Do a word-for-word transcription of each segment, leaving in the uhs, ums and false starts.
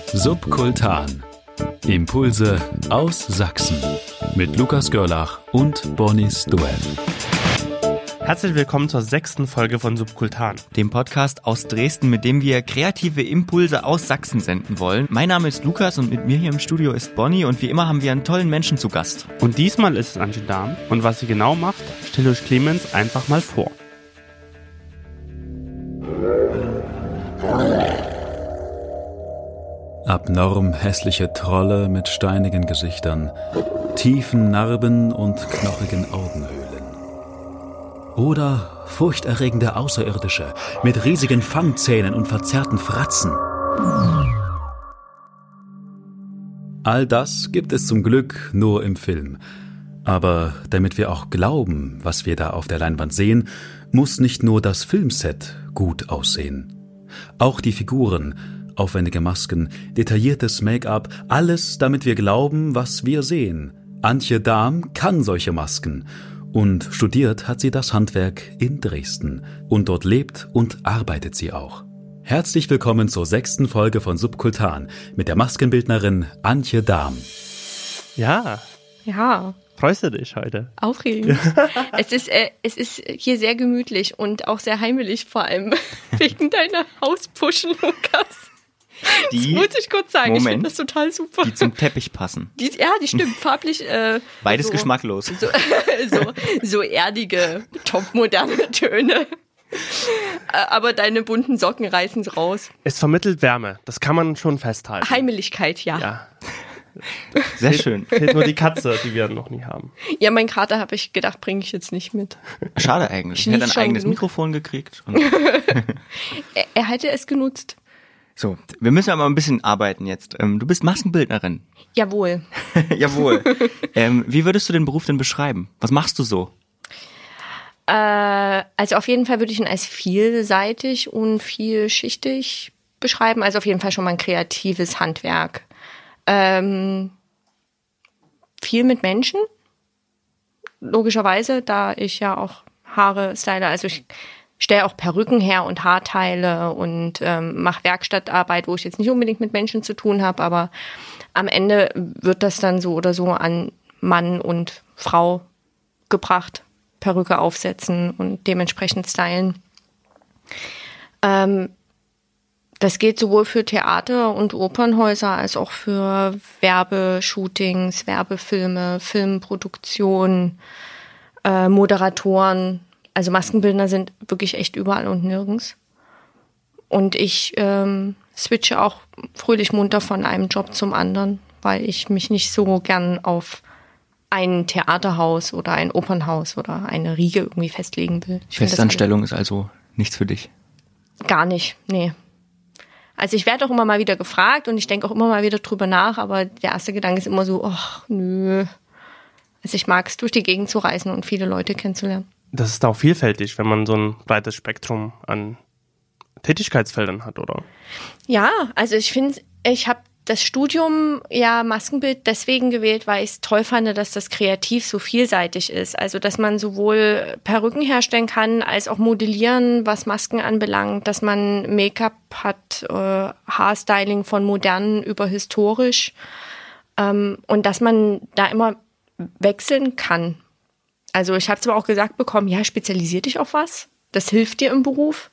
Subkultan. Impulse aus Sachsen. Mit Lukas Görlach und Bonnie Stuev. Herzlich willkommen zur sechsten Folge von Subkultan, dem Podcast aus Dresden, mit dem wir kreative Impulse aus Sachsen senden wollen. Mein Name ist Lukas und mit mir hier im Studio ist Bonnie und wie immer haben wir einen tollen Menschen zu Gast. Und diesmal ist es Antje Dahm und was sie genau macht, stellt euch Clemens einfach mal vor. Abnorm hässliche Trolle mit steinigen Gesichtern, tiefen Narben und knochigen Augenhöhlen. Oder furchterregende Außerirdische mit riesigen Fangzähnen und verzerrten Fratzen. All das gibt es zum Glück nur im Film. Aber damit wir auch glauben, was wir da auf der Leinwand sehen, muss nicht nur das Filmset gut aussehen. Auch die Figuren, aufwendige Masken, detailliertes Make-up, alles, damit wir glauben, was wir sehen. Antje Dahm kann solche Masken. Und studiert hat sie das Handwerk in Dresden. Und dort lebt und arbeitet sie auch. Herzlich willkommen zur sechsten Folge von Subkultan mit der Maskenbildnerin Antje Dahm. Ja. Ja. Freust du dich heute? Aufregend. es ist, äh, es ist hier sehr gemütlich und auch sehr heimelig, vor allem wegen deiner Hauspuschen, Lukas. Die, das muss ich kurz sagen, Moment, ich finde das total super. Die zum Teppich passen. Die, ja, die stimmt, farblich. Äh, Beides so, geschmacklos. So, so, so erdige, topmoderne Töne. Aber deine bunten Socken reißen es raus. Es vermittelt Wärme, das kann man schon festhalten. Heimeligkeit, ja. Ja. Sehr schön. Fehlt nur die Katze, die wir noch nie haben. Ja, mein Kater habe ich gedacht, bringe ich jetzt nicht mit. Schade eigentlich. Ich Er hätte ein schon eigenes genug. Mikrofon gekriegt. Und er, er hätte es genutzt. so, wir müssen aber ein bisschen arbeiten jetzt. Ähm, du bist Maskenbildnerin. Jawohl. Jawohl. ähm, wie würdest du den Beruf denn beschreiben? Was machst du so? Äh, also auf jeden Fall würde ich ihn als vielseitig und vielschichtig beschreiben. Also auf jeden Fall schon mal ein kreatives Handwerk. Ähm, viel mit Menschen, logischerweise, da ich ja auch Haare style. Also ich stelle auch Perücken her und Haarteile und ähm, mache Werkstattarbeit, wo ich jetzt nicht unbedingt mit Menschen zu tun habe, aber am Ende wird das dann so oder so an Mann und Frau gebracht. Perücke aufsetzen und dementsprechend stylen. Ähm, das geht sowohl für Theater und Opernhäuser als auch für Werbeshootings, Werbefilme, Filmproduktion, äh, Moderatoren. Also Maskenbildner sind wirklich echt überall und nirgends. Und ich ähm, switche auch fröhlich munter von einem Job zum anderen, weil ich mich nicht so gern auf ein Theaterhaus oder ein Opernhaus oder eine Riege irgendwie festlegen will. Ich Festanstellung ist also nichts für dich? Gar nicht, nee. Also ich werde auch immer mal wieder gefragt und ich denke auch immer mal wieder drüber nach, aber der erste Gedanke ist immer so, ach nö. Also ich mag es, durch die Gegend zu reisen und viele Leute kennenzulernen. Das ist auch vielfältig, wenn man so ein breites Spektrum an Tätigkeitsfeldern hat, oder? Ja, also ich finde, ich habe das Studium, ja, Maskenbild deswegen gewählt, weil ich es toll fand, dass das kreativ so vielseitig ist. Also, dass man sowohl Perücken herstellen kann, als auch modellieren, was Masken anbelangt, dass man Make-up hat, äh, Haarstyling von modern über historisch, ähm, und dass man da immer wechseln kann. Also, ich habe zwar auch gesagt bekommen, ja, spezialisier dich auf was, das hilft dir im Beruf.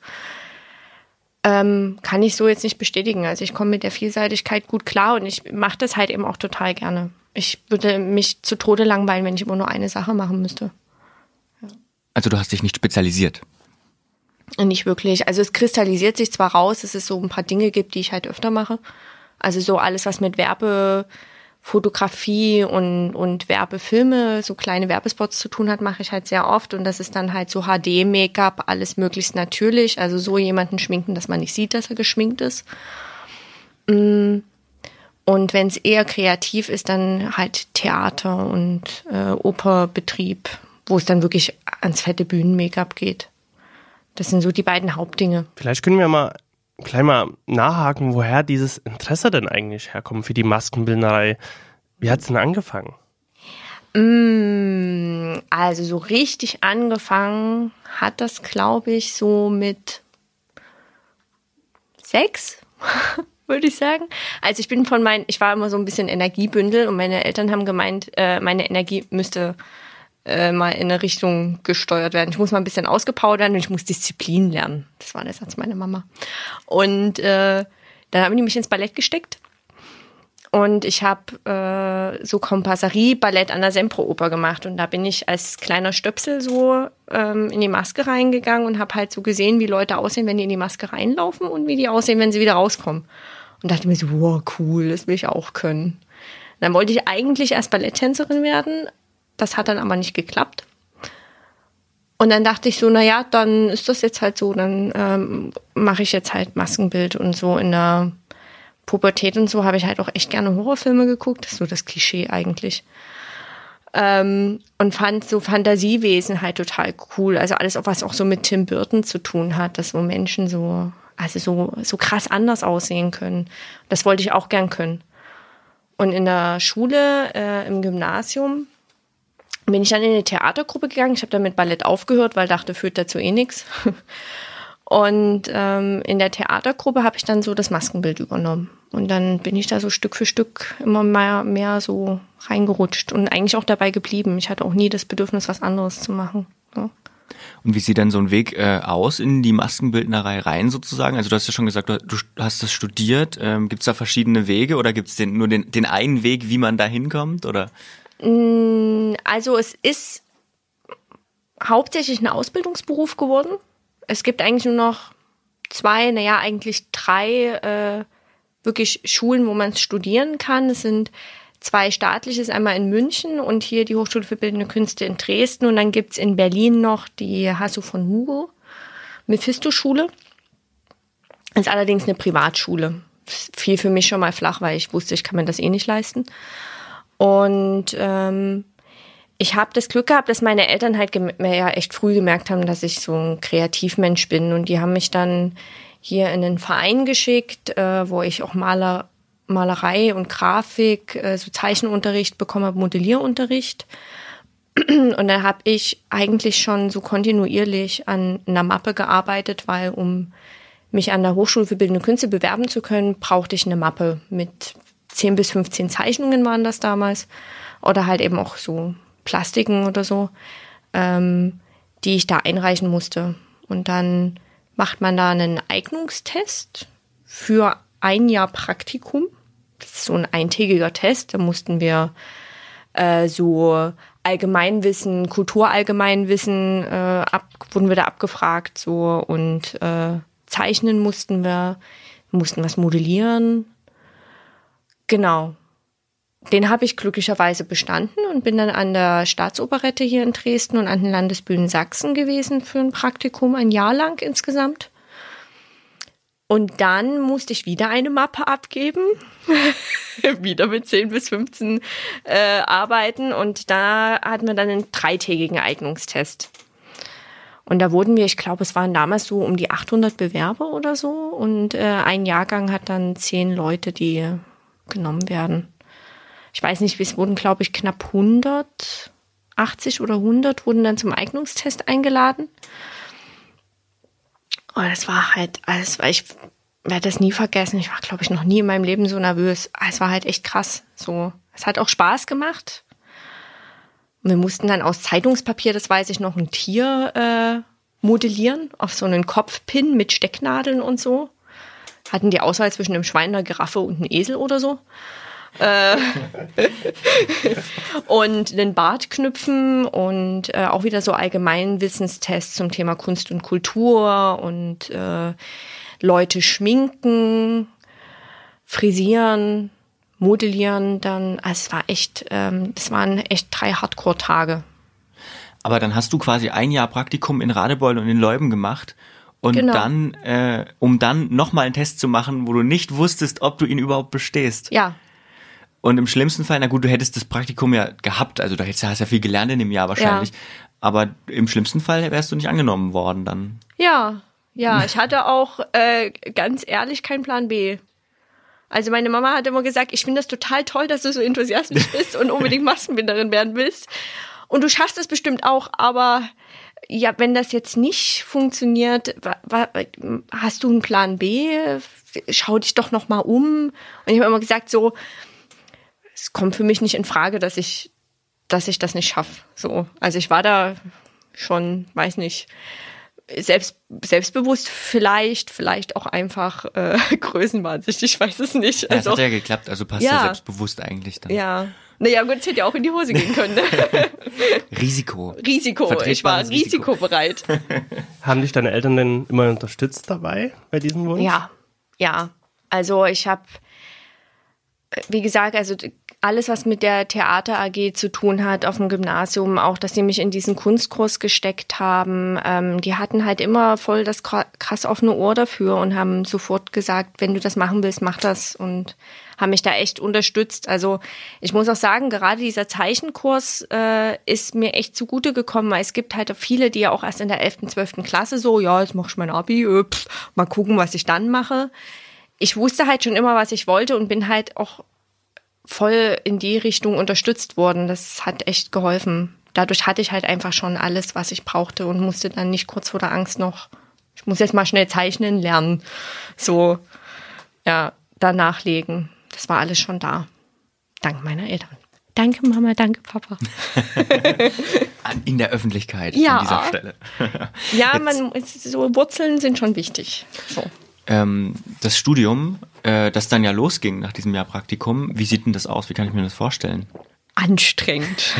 Ähm, kann ich so jetzt nicht bestätigen. Also ich komme mit der Vielseitigkeit gut klar und ich mache das halt eben auch total gerne. Ich würde mich zu Tode langweilen, wenn ich immer nur eine Sache machen müsste. Ja. Also du hast dich nicht spezialisiert? Nicht wirklich. Also es kristallisiert sich zwar raus, dass es so ein paar Dinge gibt, die ich halt öfter mache. Also so alles, was mit Werbe, Fotografie und, und Werbefilme, so kleine Werbespots zu tun hat, mache ich halt sehr oft. Und das ist dann halt so H D-Make-up, alles möglichst natürlich. Also so jemanden schminken, dass man nicht sieht, dass er geschminkt ist. Und wenn es eher kreativ ist, dann halt Theater und äh, Operbetrieb, wo es dann wirklich ans fette Bühnen-Make-up geht. Das sind so die beiden Hauptdinge. Vielleicht können wir mal gleich mal nachhaken, woher dieses Interesse denn eigentlich herkommt für die Maskenbildnerei. Wie hat es denn angefangen? Also so richtig angefangen hat das, glaube ich, so mit sechs. würde ich sagen. Also ich bin von meinen, ich war immer so ein bisschen Energiebündel und meine Eltern haben gemeint, äh, meine Energie müsste äh, mal in eine Richtung gesteuert werden. Ich muss mal ein bisschen ausgepowert werden und ich muss Disziplin lernen. Das war der Satz meiner Mama. Und äh, dann haben die mich ins Ballett gesteckt. Und ich habe äh, so Kompasserie, Ballett an der Sempro-Oper gemacht. Und da bin ich als kleiner Stöpsel so ähm, in die Maske reingegangen und habe halt so gesehen, wie Leute aussehen, wenn die in die Maske reinlaufen und wie die aussehen, wenn sie wieder rauskommen. Und dachte mir so, wow, cool, das will ich auch können. Und dann wollte ich eigentlich erst Balletttänzerin werden. Das hat dann aber nicht geklappt. Und dann dachte ich so, naja, dann ist das jetzt halt so. Dann ähm, mache ich jetzt halt Maskenbild und so in der Pubertät und so habe ich halt auch echt gerne Horrorfilme geguckt. Das ist so das Klischee eigentlich. Ähm, und fand so Fantasiewesen halt total cool. Also alles, was auch so mit Tim Burton zu tun hat, dass so Menschen so, also so, so krass anders aussehen können. Das wollte ich auch gern können. Und in der Schule, äh, im Gymnasium, bin ich dann in eine Theatergruppe gegangen. Ich habe dann mit Ballett aufgehört, weil dachte, führt dazu eh nichts. Und ähm, in der Theatergruppe habe ich dann so das Maskenbild übernommen. Und dann bin ich da so Stück für Stück immer mehr, mehr so reingerutscht und eigentlich auch dabei geblieben. Ich hatte auch nie das Bedürfnis, was anderes zu machen. Ja. Und wie sieht denn so ein Weg äh, aus in die Maskenbildnerei rein sozusagen? Also du hast ja schon gesagt, du, du hast das studiert. Ähm, gibt es da verschiedene Wege oder gibt es den, nur den, den einen Weg, wie man da hinkommt? Oder? Also es ist hauptsächlich ein Ausbildungsberuf geworden. Es gibt eigentlich nur noch zwei, naja, eigentlich drei äh, wirklich Schulen, wo man es studieren kann. Es sind zwei staatliches, einmal in München und hier die Hochschule für Bildende Künste in Dresden. Und dann gibt's in Berlin noch die Hasso von Hugo Mephisto-Schule. Das ist allerdings eine Privatschule. Das fiel für mich schon mal flach, weil ich wusste, ich kann mir das eh nicht leisten. Und ähm, ich habe das Glück gehabt, dass meine Eltern halt gem- ja echt früh gemerkt haben, dass ich so ein Kreativmensch bin. Und die haben mich dann hier in einen Verein geschickt, äh, wo ich auch Maler, Malerei und Grafik, äh, so Zeichenunterricht bekommen habe, Modellierunterricht. Und dann habe ich eigentlich schon so kontinuierlich an einer Mappe gearbeitet, weil um mich an der Hochschule für Bildende Künste bewerben zu können, brauchte ich eine Mappe mit zehn bis fünfzehn Zeichnungen waren das damals. Oder halt eben auch so Plastiken oder so, ähm, die ich da einreichen musste. Und dann macht man da einen Eignungstest für ein Jahr Praktikum. Das ist so ein eintägiger Test. Da mussten wir äh, so Allgemeinwissen, Kulturallgemeinwissen, äh, ab, wurden wir da abgefragt so und äh, zeichnen mussten wir, mussten was modellieren. Genau. Den habe ich glücklicherweise bestanden und bin dann an der Staatsoperette hier in Dresden und an den Landesbühnen Sachsen gewesen für ein Praktikum, ein Jahr lang insgesamt. Und dann musste ich wieder eine Mappe abgeben, wieder mit zehn bis fünfzehn äh, arbeiten und da hatten wir dann einen dreitägigen Eignungstest. Und da wurden wir, ich glaube, es waren damals so um die achthundert Bewerber oder so und äh, ein Jahrgang hat dann zehn Leute, die genommen werden. Ich weiß nicht, es wurden, glaube ich, knapp hundertachtzig oder hundert wurden dann zum Eignungstest eingeladen. Oh, das war halt, also ich werde das nie vergessen. Ich war, glaube ich, noch nie in meinem Leben so nervös. Es war halt echt krass. So, es hat auch Spaß gemacht. Und wir mussten dann aus Zeitungspapier, das weiß ich noch, ein Tier äh, modellieren auf so einen Kopfpin mit Stecknadeln und so. Hatten die Auswahl zwischen einem Schwein, einer Giraffe und einem Esel oder so. äh, und den Bart knüpfen und äh, auch wieder so Allgemeinwissenstests zum Thema Kunst und Kultur und äh, Leute schminken, frisieren, modellieren dann. Also es war echt, ähm, das waren echt drei Hardcore-Tage. Aber dann hast du quasi ein Jahr Praktikum in Radebeul und in Leuben gemacht. Und genau. dann, äh, um dann nochmal einen Test zu machen, wo du nicht wusstest, ob du ihn überhaupt bestehst. Ja. Und im schlimmsten Fall, na gut, du hättest das Praktikum ja gehabt, also da hättest du ja viel gelernt in dem Jahr wahrscheinlich. Ja. Aber im schlimmsten Fall wärst du nicht angenommen worden dann. Ja, ja, ich hatte auch äh, ganz ehrlich keinen Plan B. Also meine Mama hat immer gesagt, ich finde das total toll, dass du so enthusiastisch bist und unbedingt Maskenbinderin werden willst. Und du schaffst es bestimmt auch, aber ja, wenn das jetzt nicht funktioniert, wa, wa, hast du einen Plan B? Schau dich doch noch mal um. Und ich habe immer gesagt, so, es kommt für mich nicht in Frage, dass ich, dass ich das nicht schaffe. So, also ich war da schon, weiß nicht, selbst, selbstbewusst vielleicht, vielleicht auch einfach äh, größenwahnsinnig, ich weiß es nicht. Ja, Also, das hat ja geklappt, also passt ja, ja selbstbewusst eigentlich dann. Ja, naja gut, es hätte ja auch in die Hose gehen können. Ne? Risiko. Risiko, ich war Risiko. risikobereit. Haben dich deine Eltern denn immer unterstützt dabei, bei diesem Wunsch? Ja, ja. Also ich habe, wie gesagt, also alles, was mit der Theater A G zu tun hat auf dem Gymnasium, auch, dass sie mich in diesen Kunstkurs gesteckt haben, ähm, die hatten halt immer voll das krass offene Ohr dafür und haben sofort gesagt, wenn du das machen willst, mach das, und haben mich da echt unterstützt. Also ich muss auch sagen, gerade dieser Zeichenkurs äh, ist mir echt zugute gekommen, weil es gibt halt viele, die ja auch erst in der elften, zwölften Klasse so, ja, jetzt mach ich mein Abi, äh, pff, mal gucken, was ich dann mache. Ich wusste halt schon immer, was ich wollte und bin halt auch voll in die Richtung unterstützt worden. Das hat echt geholfen. Dadurch hatte ich halt einfach schon alles, was ich brauchte und musste dann nicht kurz vor der Angst noch, ich muss jetzt mal schnell zeichnen lernen, so, ja, da nachlegen. Das war alles schon da. Dank meiner Eltern. Danke Mama, danke Papa. In der Öffentlichkeit ja. an dieser Stelle. Ja, man, so Wurzeln sind schon wichtig. So. Ähm, das Studium, äh, das dann ja losging nach diesem Jahr Praktikum, wie sieht denn das aus? Wie kann ich mir das vorstellen? Anstrengend.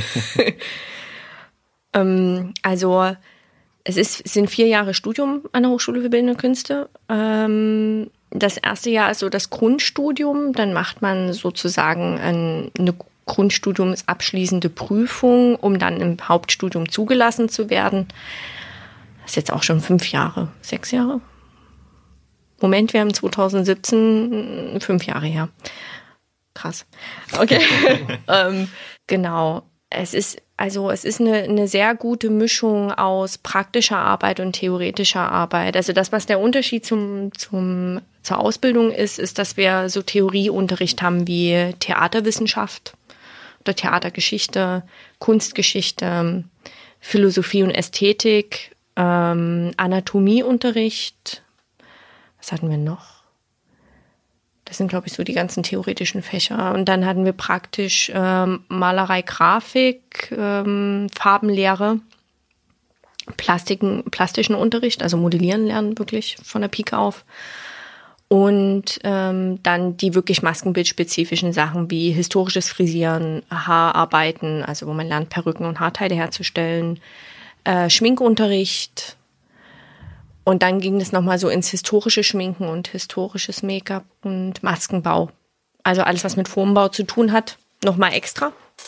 ähm, also es ist, es sind vier Jahre Studium an der Hochschule für Bildende Künste. Ähm, das erste Jahr ist so das Grundstudium. Dann macht man sozusagen ein, eine grundstudiumsabschließende Prüfung, um dann im Hauptstudium zugelassen zu werden. Das ist jetzt auch schon fünf Jahre, sechs Jahre. Moment, wir haben zwanzig siebzehn, fünf Jahre her. Krass. Okay. ähm, genau. Es ist, also es ist eine, eine sehr gute Mischung aus praktischer Arbeit und theoretischer Arbeit. Also das, was der Unterschied zum, zum, zur Ausbildung ist, ist, dass wir so Theorieunterricht haben wie Theaterwissenschaft oder Theatergeschichte, Kunstgeschichte, Philosophie und Ästhetik, ähm, Anatomieunterricht. Was hatten wir noch? Das sind, glaube ich, so die ganzen theoretischen Fächer. Und dann hatten wir praktisch ähm, Malerei, Grafik, ähm, Farbenlehre, Plastiken, plastischen Unterricht, also Modellieren lernen wirklich von der Pike auf. Und ähm, dann die wirklich maskenbildspezifischen Sachen wie historisches Frisieren, Haararbeiten, also wo man lernt, Perücken und Haarteile herzustellen, äh, Schminkunterricht. Und dann ging es nochmal so ins historische Schminken und historisches Make-up und Maskenbau. Also alles, was mit Formbau zu tun hat, nochmal extra.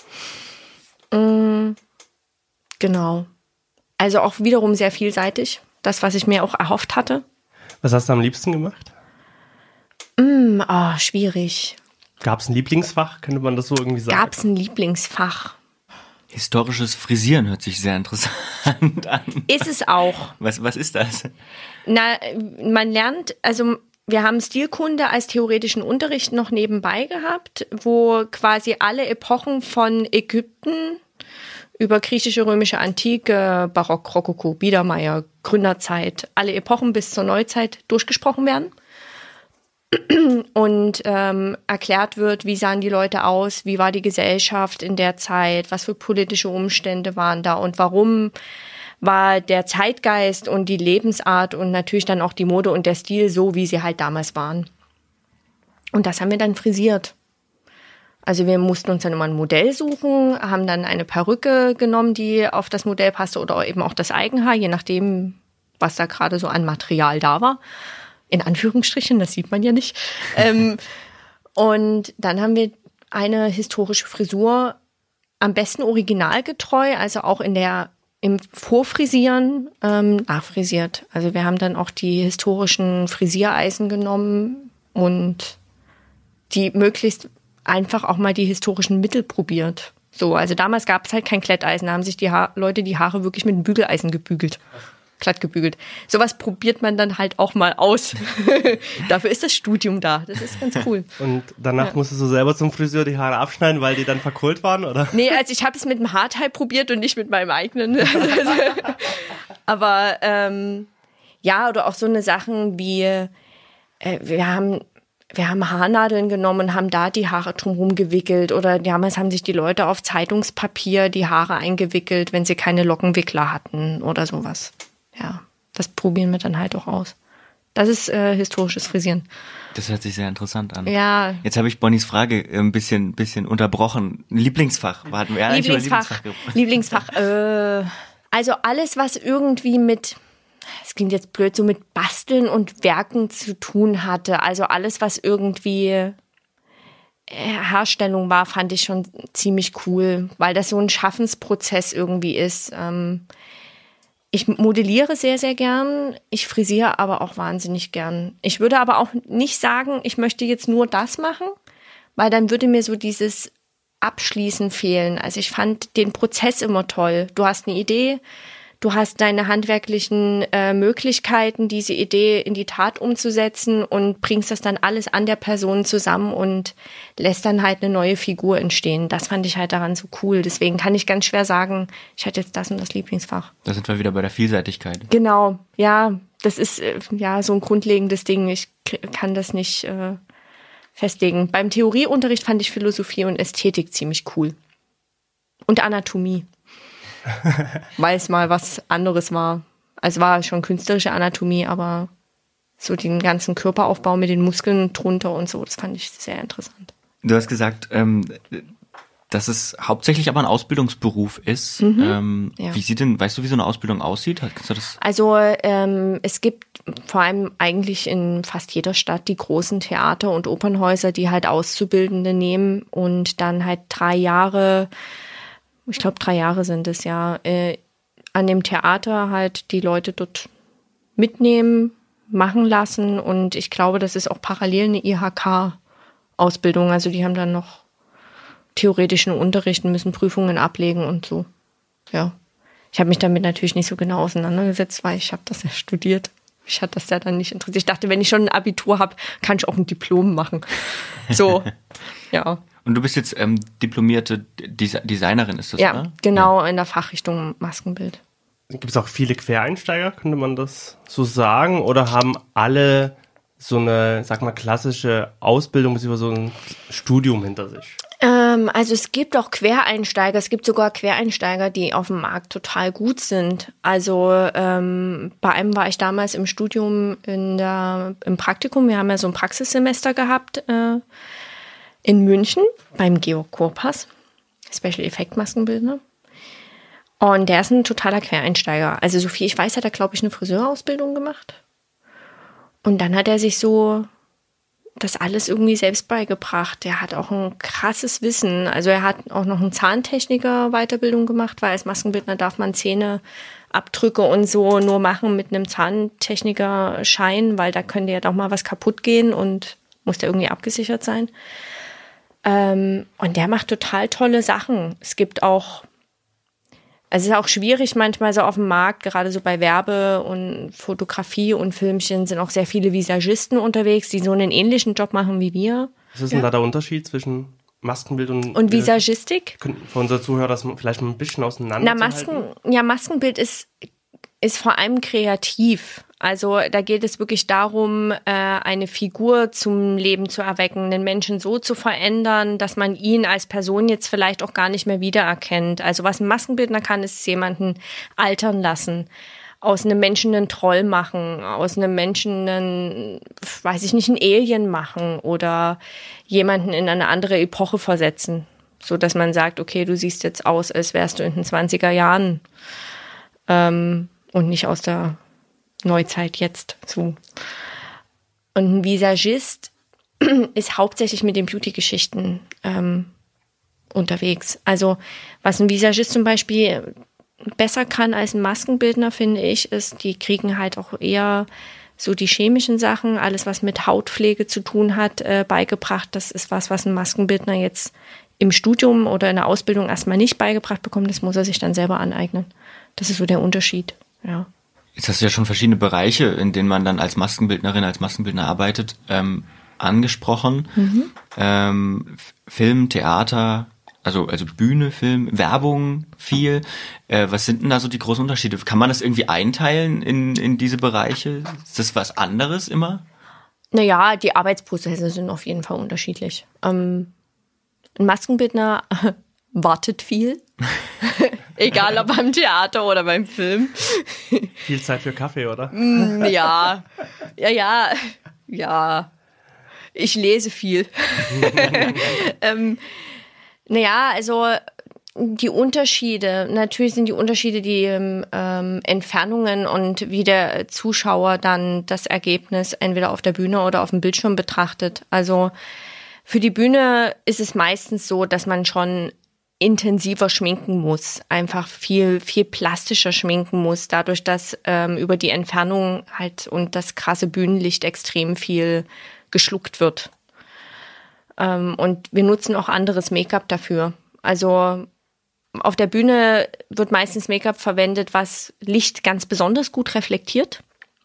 Mhm. Genau. Also auch wiederum sehr vielseitig. Das, was ich mir auch erhofft hatte. Was hast du am liebsten gemacht? Mm, oh, schwierig. Gab es ein Lieblingsfach? Könnte man das so irgendwie sagen? Gab es ein Lieblingsfach? Historisches Frisieren hört sich sehr interessant an. Ist es auch. Was, was ist das? Na, man lernt, also wir haben Stilkunde als theoretischen Unterricht noch nebenbei gehabt, wo quasi alle Epochen von Ägypten über griechische, römische Antike, Barock, Rokoko, Biedermeier, Gründerzeit, alle Epochen bis zur Neuzeit durchgesprochen werden. Und ähm, erklärt wird, wie sahen die Leute aus, wie war die Gesellschaft in der Zeit, was für politische Umstände waren da und warum war der Zeitgeist und die Lebensart und natürlich dann auch die Mode und der Stil so, wie sie halt damals waren. Und das haben wir dann frisiert. Also wir mussten uns dann immer ein Modell suchen, haben dann eine Perücke genommen, die auf das Modell passte oder eben auch das Eigenhaar, je nachdem, was da gerade so an Material da war. In Anführungsstrichen, das sieht man ja nicht. ähm, und dann haben wir eine historische Frisur, am besten originalgetreu, also auch in der im Vorfrisieren ähm, nachfrisiert. Also wir haben dann auch die historischen Frisiereisen genommen und die möglichst einfach auch mal die historischen Mittel probiert. So, also damals gab es halt kein Kletteisen, da haben sich die ha- Leute die Haare wirklich mit einem Bügeleisen gebügelt. Glatt gebügelt. Sowas probiert man dann halt auch mal aus. Dafür ist das Studium da. Das ist ganz cool. Und danach ja. musstest du selber zum Friseur die Haare abschneiden, weil die dann verkohlt waren, oder? Nee, also ich habe es mit dem Haarteil probiert und nicht mit meinem eigenen. Aber ähm, ja, oder auch so eine Sachen wie, äh, wir haben wir haben Haarnadeln genommen und haben da die Haare drumherum gewickelt. Oder damals haben sich die Leute auf Zeitungspapier die Haare eingewickelt, wenn sie keine Lockenwickler hatten oder sowas. Ja, das probieren wir dann halt auch aus. Das ist äh, historisches Frisieren. Das hört sich sehr interessant an. Ja. Jetzt habe ich Bonnies Frage ein bisschen, bisschen unterbrochen. Lieblingsfach. Warten wir Lieblingsfach. Lieblingsfach. Lieblingsfach. äh, also alles, was irgendwie mit, es klingt jetzt blöd, so mit Basteln und Werken zu tun hatte. Also alles, was irgendwie Herstellung war, fand ich schon ziemlich cool, weil das so ein Schaffensprozess irgendwie ist. Ähm, Ich modelliere sehr, sehr gern. Ich frisiere aber auch wahnsinnig gern. Ich würde aber auch nicht sagen, ich möchte jetzt nur das machen, weil dann würde mir so dieses Abschließen fehlen. Also ich fand den Prozess immer toll. Du hast eine Idee, du hast deine handwerklichen äh, Möglichkeiten, diese Idee in die Tat umzusetzen und bringst das dann alles an der Person zusammen und lässt dann halt eine neue Figur entstehen. Das fand ich halt daran so cool. Deswegen kann ich ganz schwer sagen, ich hatte jetzt das und das Lieblingsfach. Da sind wir wieder bei der Vielseitigkeit. Genau, ja, das ist äh, ja so ein grundlegendes Ding. Ich k- kann das nicht äh, festlegen. Beim Theorieunterricht fand ich Philosophie und Ästhetik ziemlich cool. Und Anatomie. Weil es mal was anderes war. Also war schon künstlerische Anatomie, aber so den ganzen Körperaufbau mit den Muskeln drunter und so, das fand ich sehr interessant. Du hast gesagt, ähm, dass es hauptsächlich aber ein Ausbildungsberuf ist. Mhm, ähm, ja. Wie sieht denn, weißt du, wie so eine Ausbildung aussieht? Kannst du das? Also ähm, es gibt vor allem eigentlich in fast jeder Stadt die großen Theater und Opernhäuser, die halt Auszubildende nehmen und dann halt drei Jahre, ich glaube drei Jahre sind es ja, äh, an dem Theater halt die Leute dort mitnehmen, machen lassen und ich glaube, das ist auch parallel eine I H K-Ausbildung, also die haben dann noch theoretischen Unterricht, müssen Prüfungen ablegen und so, ja. Ich habe mich damit natürlich nicht so genau auseinandergesetzt, weil ich habe das ja studiert. Mich hat das ja dann nicht interessiert. Ich dachte, wenn ich schon ein Abitur habe, kann ich auch ein Diplom machen. So, ja. Und du bist jetzt ähm, diplomierte Des- Designerin, ist das, Ja, oder? genau, in der Fachrichtung Maskenbild. Gibt es auch viele Quereinsteiger, könnte man das so sagen? Oder haben alle so eine, sag mal, klassische Ausbildung bzw. so ein Studium hinter sich? Ähm, also es gibt auch Quereinsteiger, es gibt sogar Quereinsteiger, die auf dem Markt total gut sind. Also ähm, bei einem war ich damals im Studium in der, im Praktikum, wir haben ja so ein Praxissemester gehabt äh, in München beim Georg Kurpass, Special Effect Maskenbildner. Und der ist ein totaler Quereinsteiger. Also so viel ich weiß, hat er, glaube ich, eine Friseurausbildung gemacht. Und dann hat er sich so das alles irgendwie selbst beigebracht. Der hat auch ein krasses Wissen. Also er hat auch noch eine Zahntechniker-Weiterbildung gemacht, weil als Maskenbildner darf man Zähneabdrücke und so nur machen mit einem Zahntechniker-Schein, weil da könnte ja doch mal was kaputt gehen und muss der irgendwie abgesichert sein. Ähm, und der macht total tolle Sachen. Es gibt auch, also es ist auch schwierig manchmal so auf dem Markt, gerade so bei Werbe und Fotografie und Filmchen sind auch sehr viele Visagisten unterwegs, die so einen ähnlichen Job machen wie wir. Was ist denn da der Unterschied zwischen Maskenbild und... Und Visagistik? Können für unsere Zuhörer das vielleicht mal ein bisschen auseinander Na, Masken, ja, Maskenbild ist, ist vor allem kreativ. Also da geht es wirklich darum, äh, eine Figur zum Leben zu erwecken, den Menschen so zu verändern, dass man ihn als Person jetzt vielleicht auch gar nicht mehr wiedererkennt. Also was ein Maskenbildner kann, ist jemanden altern lassen, aus einem Menschen einen Troll machen, aus einem Menschen einen, weiß ich nicht, einen Alien machen oder jemanden in eine andere Epoche versetzen, so dass man sagt, okay, du siehst jetzt aus, als wärst du in den zwanziger Jahren ähm, und nicht aus der Neuzeit jetzt so. Und ein Visagist ist hauptsächlich mit den Beauty-Geschichten ähm, unterwegs. Also was ein Visagist zum Beispiel besser kann als ein Maskenbildner, finde ich, ist, die kriegen halt auch eher so die chemischen Sachen, alles was mit Hautpflege zu tun hat, äh, beigebracht. Das ist was, was ein Maskenbildner jetzt im Studium oder in der Ausbildung erstmal nicht beigebracht bekommt. Das muss er sich dann selber aneignen. Das ist so der Unterschied, ja. Jetzt hast du ja schon verschiedene Bereiche, in denen man dann als Maskenbildnerin, als Maskenbildner arbeitet, ähm, angesprochen. Mhm. Ähm, Film, Theater, Also, also Bühne, Film, Werbung, viel. Äh, was sind denn da so die großen Unterschiede? Kann man das irgendwie einteilen in, in diese Bereiche? Ist das was anderes immer? Naja, die Arbeitsprozesse sind auf jeden Fall unterschiedlich. Ähm, ein Maskenbildner wartet viel. Egal ob beim Theater oder beim Film. Viel Zeit für Kaffee, oder? Ja, ja, ja, ja. Ich lese viel. ähm, naja, also die Unterschiede, natürlich sind die Unterschiede die ähm, Entfernungen und wie der Zuschauer dann das Ergebnis entweder auf der Bühne oder auf dem Bildschirm betrachtet. Also für die Bühne ist es meistens so, dass man schon intensiver schminken muss, einfach viel, viel plastischer schminken muss, dadurch, dass ähm, über die Entfernung halt und das krasse Bühnenlicht extrem viel geschluckt wird. Ähm, und wir nutzen auch anderes Make-up dafür. Also auf der Bühne wird meistens Make-up verwendet, was Licht ganz besonders gut reflektiert.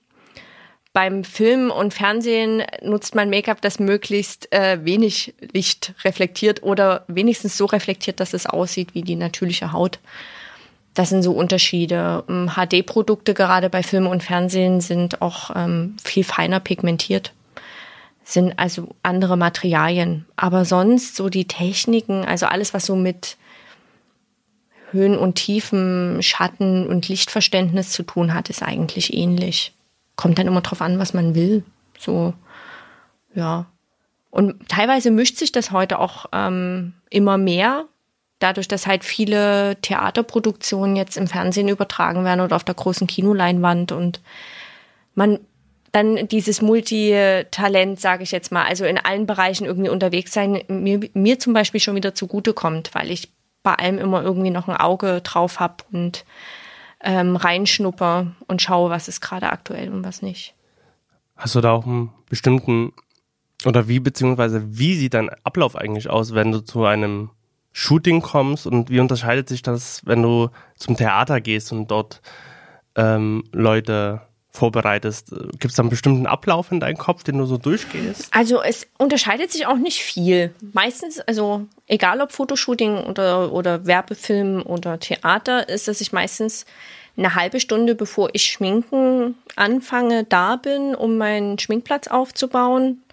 Beim Film und Fernsehen nutzt man Make-up, das möglichst äh, wenig Licht reflektiert oder wenigstens so reflektiert, dass es aussieht wie die natürliche Haut. Das sind so Unterschiede. H D-Produkte gerade bei Film und Fernsehen sind auch ähm, viel feiner pigmentiert. Sind also andere Materialien. Aber sonst so die Techniken, also alles, was so mit Höhen und Tiefen, Schatten und Lichtverständnis zu tun hat, ist eigentlich ähnlich. Kommt dann immer drauf an, was man will. So, ja. Und teilweise mischt sich das heute auch ähm, immer mehr, dadurch, dass halt viele Theaterproduktionen jetzt im Fernsehen übertragen werden oder auf der großen Kinoleinwand und man dann dieses Multitalent, sage ich jetzt mal, also in allen Bereichen irgendwie unterwegs sein, mir, mir zum Beispiel schon wieder zugutekommt, weil ich bei allem immer irgendwie noch ein Auge drauf habe und ähm, reinschnupper und schaue, was ist gerade aktuell und was nicht. Hast du da auch einen bestimmten, oder wie, beziehungsweise wie sieht dein Ablauf eigentlich aus, wenn du zu einem Shooting kommst und wie unterscheidet sich das, wenn du zum Theater gehst und dort ähm, Leute vorbereitest? Gibt es da einen bestimmten Ablauf in deinem Kopf, den du so durchgehst? Also es unterscheidet sich auch nicht viel. Meistens, also egal ob Fotoshooting oder, oder Werbefilm oder Theater, ist, dass ich meistens eine halbe Stunde, bevor ich schminken anfange, da bin, um meinen Schminkplatz aufzubauen.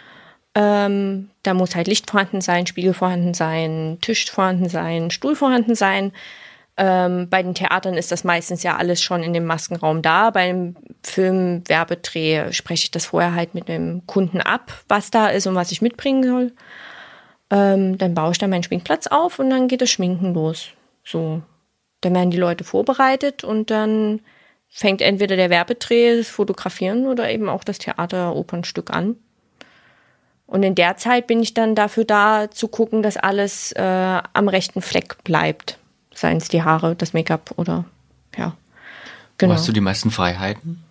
Ähm, da muss halt Licht vorhanden sein, Spiegel vorhanden sein, Tisch vorhanden sein, Stuhl vorhanden sein. Ähm, bei den Theatern ist das meistens ja alles schon in dem Maskenraum da. Beim Film, Werbedreh spreche ich das vorher halt mit dem Kunden ab, was da ist und was ich mitbringen soll. Ähm, dann baue ich da meinen Schminkplatz auf und dann geht das Schminken los. So, dann werden die Leute vorbereitet und dann fängt entweder der Werbedreh, das Fotografieren oder eben auch das Theater-Opernstück an. Und in der Zeit bin ich dann dafür da, zu gucken, dass alles äh, am rechten Fleck bleibt. Seien es die Haare, das Make-up oder, ja, genau. Wo hast du die meisten Freiheiten?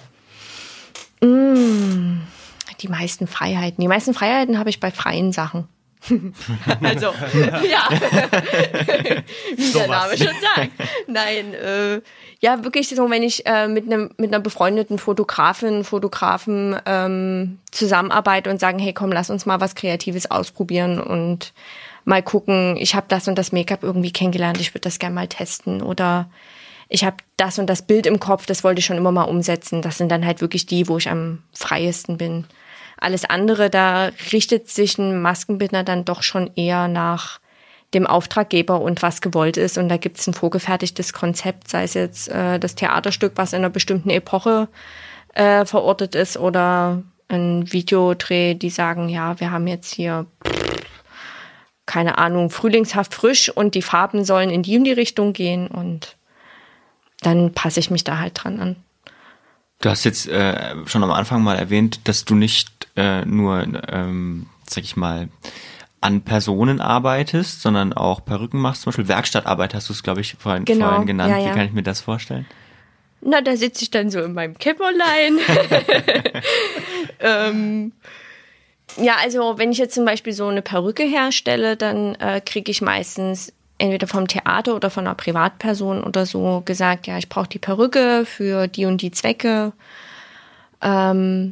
Mm, die meisten Freiheiten. Die meisten Freiheiten habe ich bei freien Sachen. Also, ja, wie so der Name was. Schon sagt. Nein, äh, ja, wirklich so, wenn ich äh, mit einem mit einer befreundeten Fotografin, Fotografen ähm, zusammenarbeite und sagen, hey, komm, lass uns mal was Kreatives ausprobieren und mal gucken, ich habe das und das Make-up irgendwie kennengelernt, ich würde das gerne mal testen oder ich habe das und das Bild im Kopf, das wollte ich schon immer mal umsetzen. Das sind dann halt wirklich die, wo ich am freiesten bin. Alles andere, da richtet sich ein Maskenbildner dann doch schon eher nach dem Auftraggeber und was gewollt ist. Und da gibt es ein vorgefertigtes Konzept, sei es jetzt äh, das Theaterstück, was in einer bestimmten Epoche äh, verortet ist oder ein Videodreh, die sagen, ja, wir haben jetzt hier, keine Ahnung, frühlingshaft frisch und die Farben sollen in die und die Richtung gehen und dann passe ich mich da halt dran an. Du hast jetzt äh, schon am Anfang mal erwähnt, dass du nicht äh, nur, ähm, sag ich mal, an Personen arbeitest, sondern auch Perücken machst. Zum Beispiel Werkstattarbeit hast du es, glaube ich, vorhin, genau. vorhin genannt. Ja, ja. Wie kann ich mir das vorstellen? Na, da sitze ich dann so in meinem Kämmerlein. ähm, ja, also wenn ich jetzt zum Beispiel so eine Perücke herstelle, dann äh, kriege ich meistens entweder vom Theater oder von einer Privatperson oder so gesagt, ja, ich brauche die Perücke für die und die Zwecke. Ähm,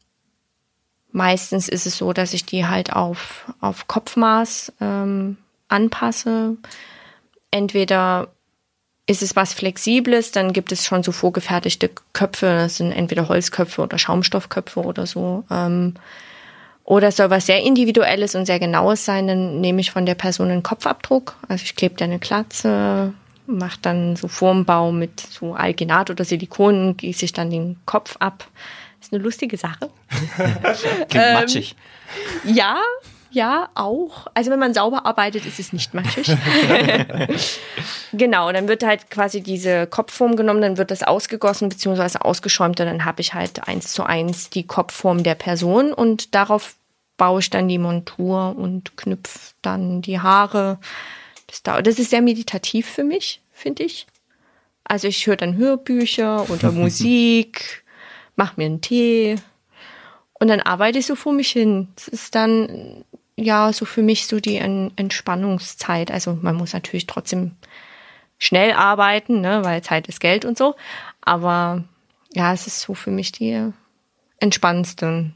meistens ist es so, dass ich die halt auf, auf Kopfmaß ähm, anpasse. Entweder ist es was Flexibles, dann gibt es schon so vorgefertigte Köpfe, das sind entweder Holzköpfe oder Schaumstoffköpfe oder so. Ähm, oder es soll was sehr Individuelles und sehr Genaues sein, dann nehme ich von der Person einen Kopfabdruck. Also ich klebe da eine Glatze, mache dann so Formbau mit so Alginat oder Silikon, gieße ich dann den Kopf ab. Das ist eine lustige Sache. Klingt ähm, matschig. Ja, ja, auch. Also wenn man sauber arbeitet, ist es nicht matschig. Genau, dann wird halt quasi diese Kopfform genommen, dann wird das ausgegossen bzw. ausgeschäumt und dann habe ich halt eins zu eins die Kopfform der Person und darauf baue ich dann die Montur und knüpfe dann die Haare. Das, dauert. das ist sehr meditativ für mich, finde ich. Also ich höre dann Hörbücher oder Musik, mache mir einen Tee und dann arbeite ich so vor mich hin. Das ist dann ja so für mich so die Entspannungszeit. Also man muss natürlich trotzdem schnell arbeiten, ne, weil Zeit ist Geld und so. Aber ja, es ist so für mich die entspannendste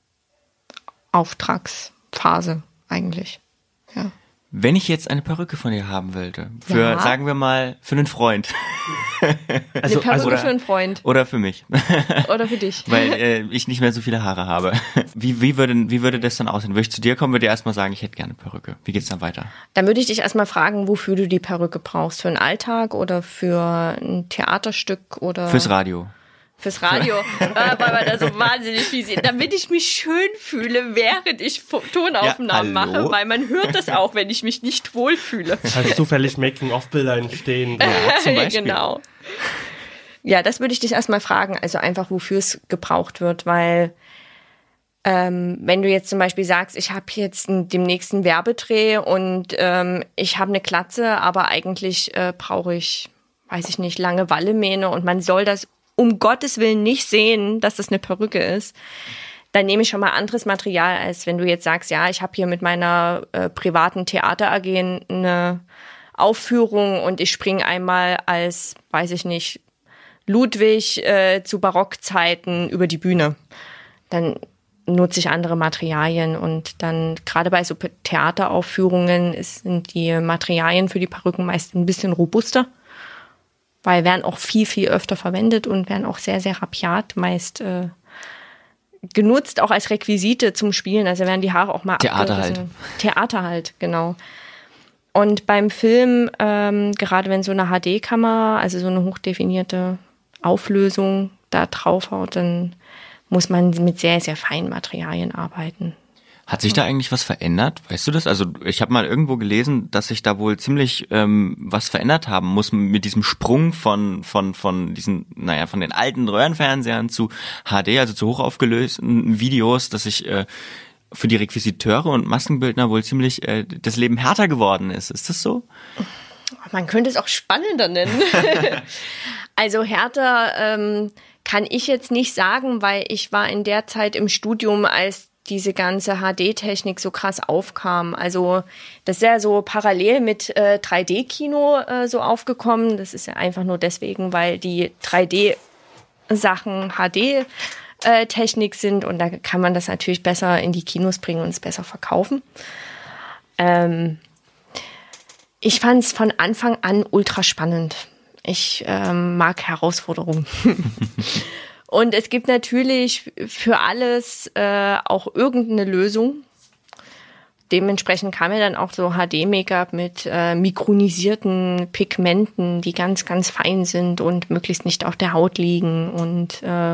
Auftragsphase eigentlich. Ja. Wenn ich jetzt eine Perücke von dir haben wollte, für, ja. sagen wir mal, für einen Freund. Also, eine Perücke also, oder, für einen Freund. Oder für mich. Oder für dich. Weil äh, ich nicht mehr so viele Haare habe. Wie, wie, würde, wie würde das dann aussehen? Würde ich zu dir kommen, würde dir erstmal sagen, ich hätte gerne eine Perücke. Wie geht's dann weiter? Dann würde ich dich erstmal fragen, wofür du die Perücke brauchst. Für einen Alltag oder für ein Theaterstück oder... Fürs Radio. Fürs Radio, weil man da so wahnsinnig viel sieht. Damit ich mich schön fühle, während ich Tonaufnahmen ja, mache, weil man hört das auch, wenn ich mich nicht wohlfühle. Falls zufällig Making-of-Bilder entstehen. Ja, zum Beispiel. Genau. Ja, das würde ich dich erstmal fragen, also einfach, wofür es gebraucht wird, weil ähm, wenn du jetzt zum Beispiel sagst, ich habe jetzt demnächst einen Werbedreh und ähm, ich habe eine Glatze, aber eigentlich äh, brauche ich, weiß ich nicht, lange Wallemähne und man soll das um Gottes Willen nicht sehen, dass das eine Perücke ist, dann nehme ich schon mal anderes Material, als wenn du jetzt sagst, ja, ich habe hier mit meiner äh, privaten Theater-A G eine Aufführung und ich springe einmal als, weiß ich nicht, Ludwig äh, zu Barockzeiten über die Bühne. Dann nutze ich andere Materialien und dann gerade bei so Theateraufführungen ist, sind die Materialien für die Perücken meist ein bisschen robuster. Weil werden auch viel, viel öfter verwendet und werden auch sehr, sehr rapiat meist äh, genutzt, auch als Requisite zum Spielen. Also werden die Haare auch mal Theater abgerissen. halt. Theater halt, genau. Und beim Film, ähm, gerade wenn so eine H D-Kamera, also so eine hochdefinierte Auflösung da draufhaut, dann muss man mit sehr, sehr feinen Materialien arbeiten. Hat sich da eigentlich was verändert? Weißt du das? Also ich habe mal irgendwo gelesen, dass sich da wohl ziemlich ähm, was verändert haben muss mit diesem Sprung von von von diesen, naja, von den alten Röhrenfernsehern zu H D, also zu hochaufgelösten Videos, dass sich äh, für die Requisiteure und Maskenbildner wohl ziemlich äh, das Leben härter geworden ist. Ist das so? Man könnte es auch spannender nennen. Also härter ähm, kann ich jetzt nicht sagen, weil ich war in der Zeit im Studium, als diese ganze H D-Technik so krass aufkam. Also das ist ja so parallel mit äh, drei D-Kino äh, so aufgekommen. Das ist ja einfach nur deswegen, weil die drei D-Sachen H D-Technik sind und da kann man das natürlich besser in die Kinos bringen und es besser verkaufen. Ähm, ich fand es von Anfang an ultra spannend. Ich ähm, mag Herausforderungen. Und es gibt natürlich für alles äh, auch irgendeine Lösung. Dementsprechend kam ja dann auch so H D-Make-up mit äh, mikronisierten Pigmenten, die ganz, ganz fein sind und möglichst nicht auf der Haut liegen und äh,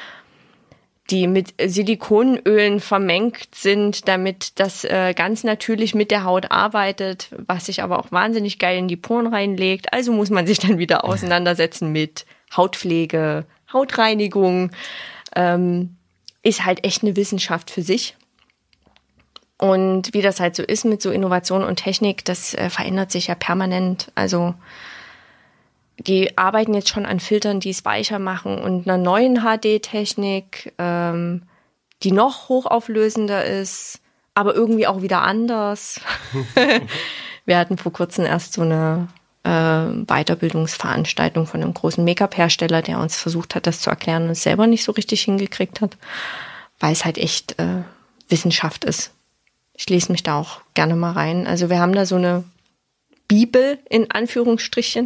die mit Silikonölen vermengt sind, damit das äh, ganz natürlich mit der Haut arbeitet, was sich aber auch wahnsinnig geil in die Poren reinlegt. Also muss man sich dann wieder auseinandersetzen mit Hautpflege, Hautreinigung, ähm, ist halt echt eine Wissenschaft für sich. Und wie das halt so ist mit so Innovation und Technik, das äh, verändert sich ja permanent. Also die arbeiten jetzt schon an Filtern, die es weicher machen und einer neuen H D-Technik, ähm, die noch hochauflösender ist, aber irgendwie auch wieder anders. Wir hatten vor kurzem erst so eine äh, Weiterbildungsveranstaltung von einem großen Make-up-Hersteller, der uns versucht hat, das zu erklären und es selber nicht so richtig hingekriegt hat, weil es halt echt äh, Wissenschaft ist. ich lese mich da auch gerne mal rein. Also wir haben da so eine Bibel in Anführungsstrichen.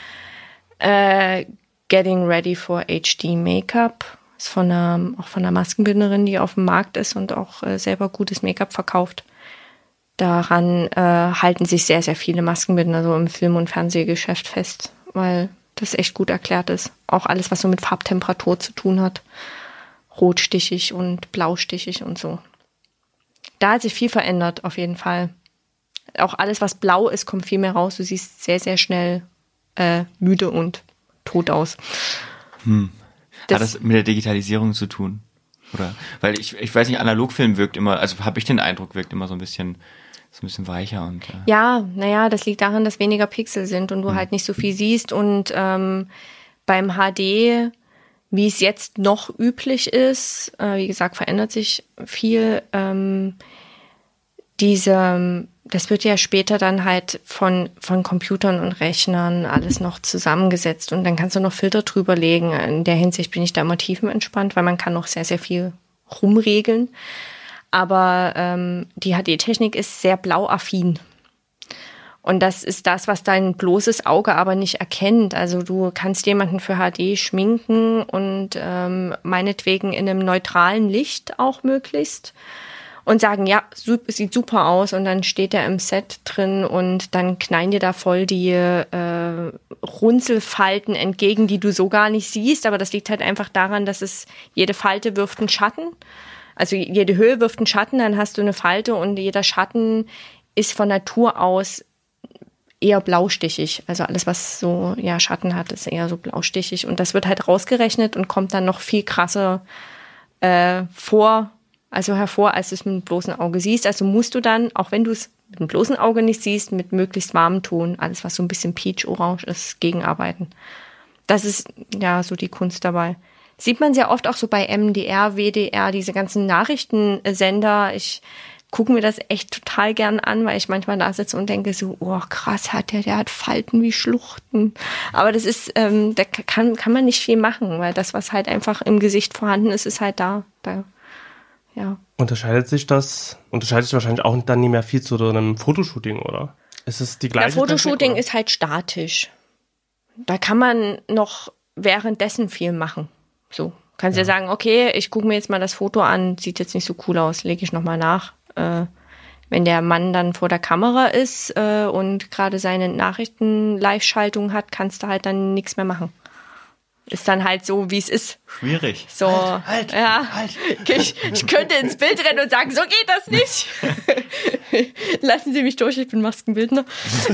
Äh, Getting Ready for H D Make-up. Ist von einer, auch von einer Maskenbildnerin, die auf dem Markt ist und auch äh, selber gutes Make-up verkauft. Daran äh, halten sich sehr, sehr viele Maskenbildner so im Film- und Fernsehgeschäft fest, weil das echt gut erklärt ist. Auch alles, was so mit Farbtemperatur zu tun hat. Rotstichig und blaustichig und so. Da hat sich viel verändert, auf jeden Fall. Auch alles, was blau ist, kommt viel mehr raus. Du siehst sehr, sehr schnell äh, müde und tot aus. Hm. Das, Hat das mit der Digitalisierung zu tun? Oder? Weil ich, ich weiß nicht, Analogfilm wirkt immer, also habe ich den Eindruck, wirkt immer so ein bisschen, so ein bisschen weicher. Und, äh ja, naja, das liegt daran, dass weniger Pixel sind und du hm. halt nicht so viel siehst. Und ähm, beim H D, wie es jetzt noch üblich ist, äh, wie gesagt, verändert sich viel. Ähm, diese, das wird ja später dann halt von, von Computern und Rechnern alles noch zusammengesetzt und dann kannst du noch Filter drüber legen. In der Hinsicht bin ich da immer tiefenentspannt, weil man kann noch sehr, sehr viel rumregeln. Aber ähm, die H D-Technik ist sehr blauaffin. Und das ist das, was dein bloßes Auge aber nicht erkennt. Also du kannst jemanden für H D schminken und ähm, meinetwegen in einem neutralen Licht auch möglichst und sagen, ja, sieht super aus und dann steht er im Set drin und dann knallen dir da voll die äh, Runzelfalten entgegen, die du so gar nicht siehst. Aber das liegt halt einfach daran, dass es jede Falte wirft einen Schatten. Also jede Höhe wirft einen Schatten, dann hast du eine Falte und jeder Schatten ist von Natur aus eher blaustichig. Also alles, was so ja Schatten hat, ist eher so blaustichig. Und das wird halt rausgerechnet und kommt dann noch viel krasser äh, vor, also hervor, als du es mit dem bloßen Auge siehst. Also musst du dann, auch wenn du es mit dem bloßen Auge nicht siehst, mit möglichst warmem Ton, alles, was so ein bisschen peach-orange ist, gegenarbeiten. Das ist ja so die Kunst dabei. Sieht man sehr oft auch so bei M D R, W D R, diese ganzen Nachrichtensender. Ich gucke mir das echt total gern an, weil ich manchmal da sitze und denke so, oh krass, hat der, der hat Falten wie Schluchten. Aber das ist, ähm, da kann, kann man nicht viel machen, weil das, was halt einfach im Gesicht vorhanden ist, ist halt da. da ja. Unterscheidet sich das, unterscheidet sich wahrscheinlich auch dann nicht mehr viel zu einem Fotoshooting, oder? Ist es die gleiche Ja, Fotoshooting Technik, ist halt statisch. Da kann man noch währenddessen viel machen. So, kannst ja, ja sagen, okay, ich gucke mir jetzt mal das Foto an, sieht jetzt nicht so cool aus, lege ich nochmal nach. Äh, wenn der Mann dann vor der Kamera ist äh, und gerade seine Nachrichten-Live-Schaltung hat, kannst du halt dann nichts mehr machen. Ist dann halt so, wie es ist. Schwierig. So, halt, halt, ja. halt. Ich, ich könnte ins Bild rennen und sagen, so geht das nicht. Lassen Sie mich durch, ich bin Maskenbildner.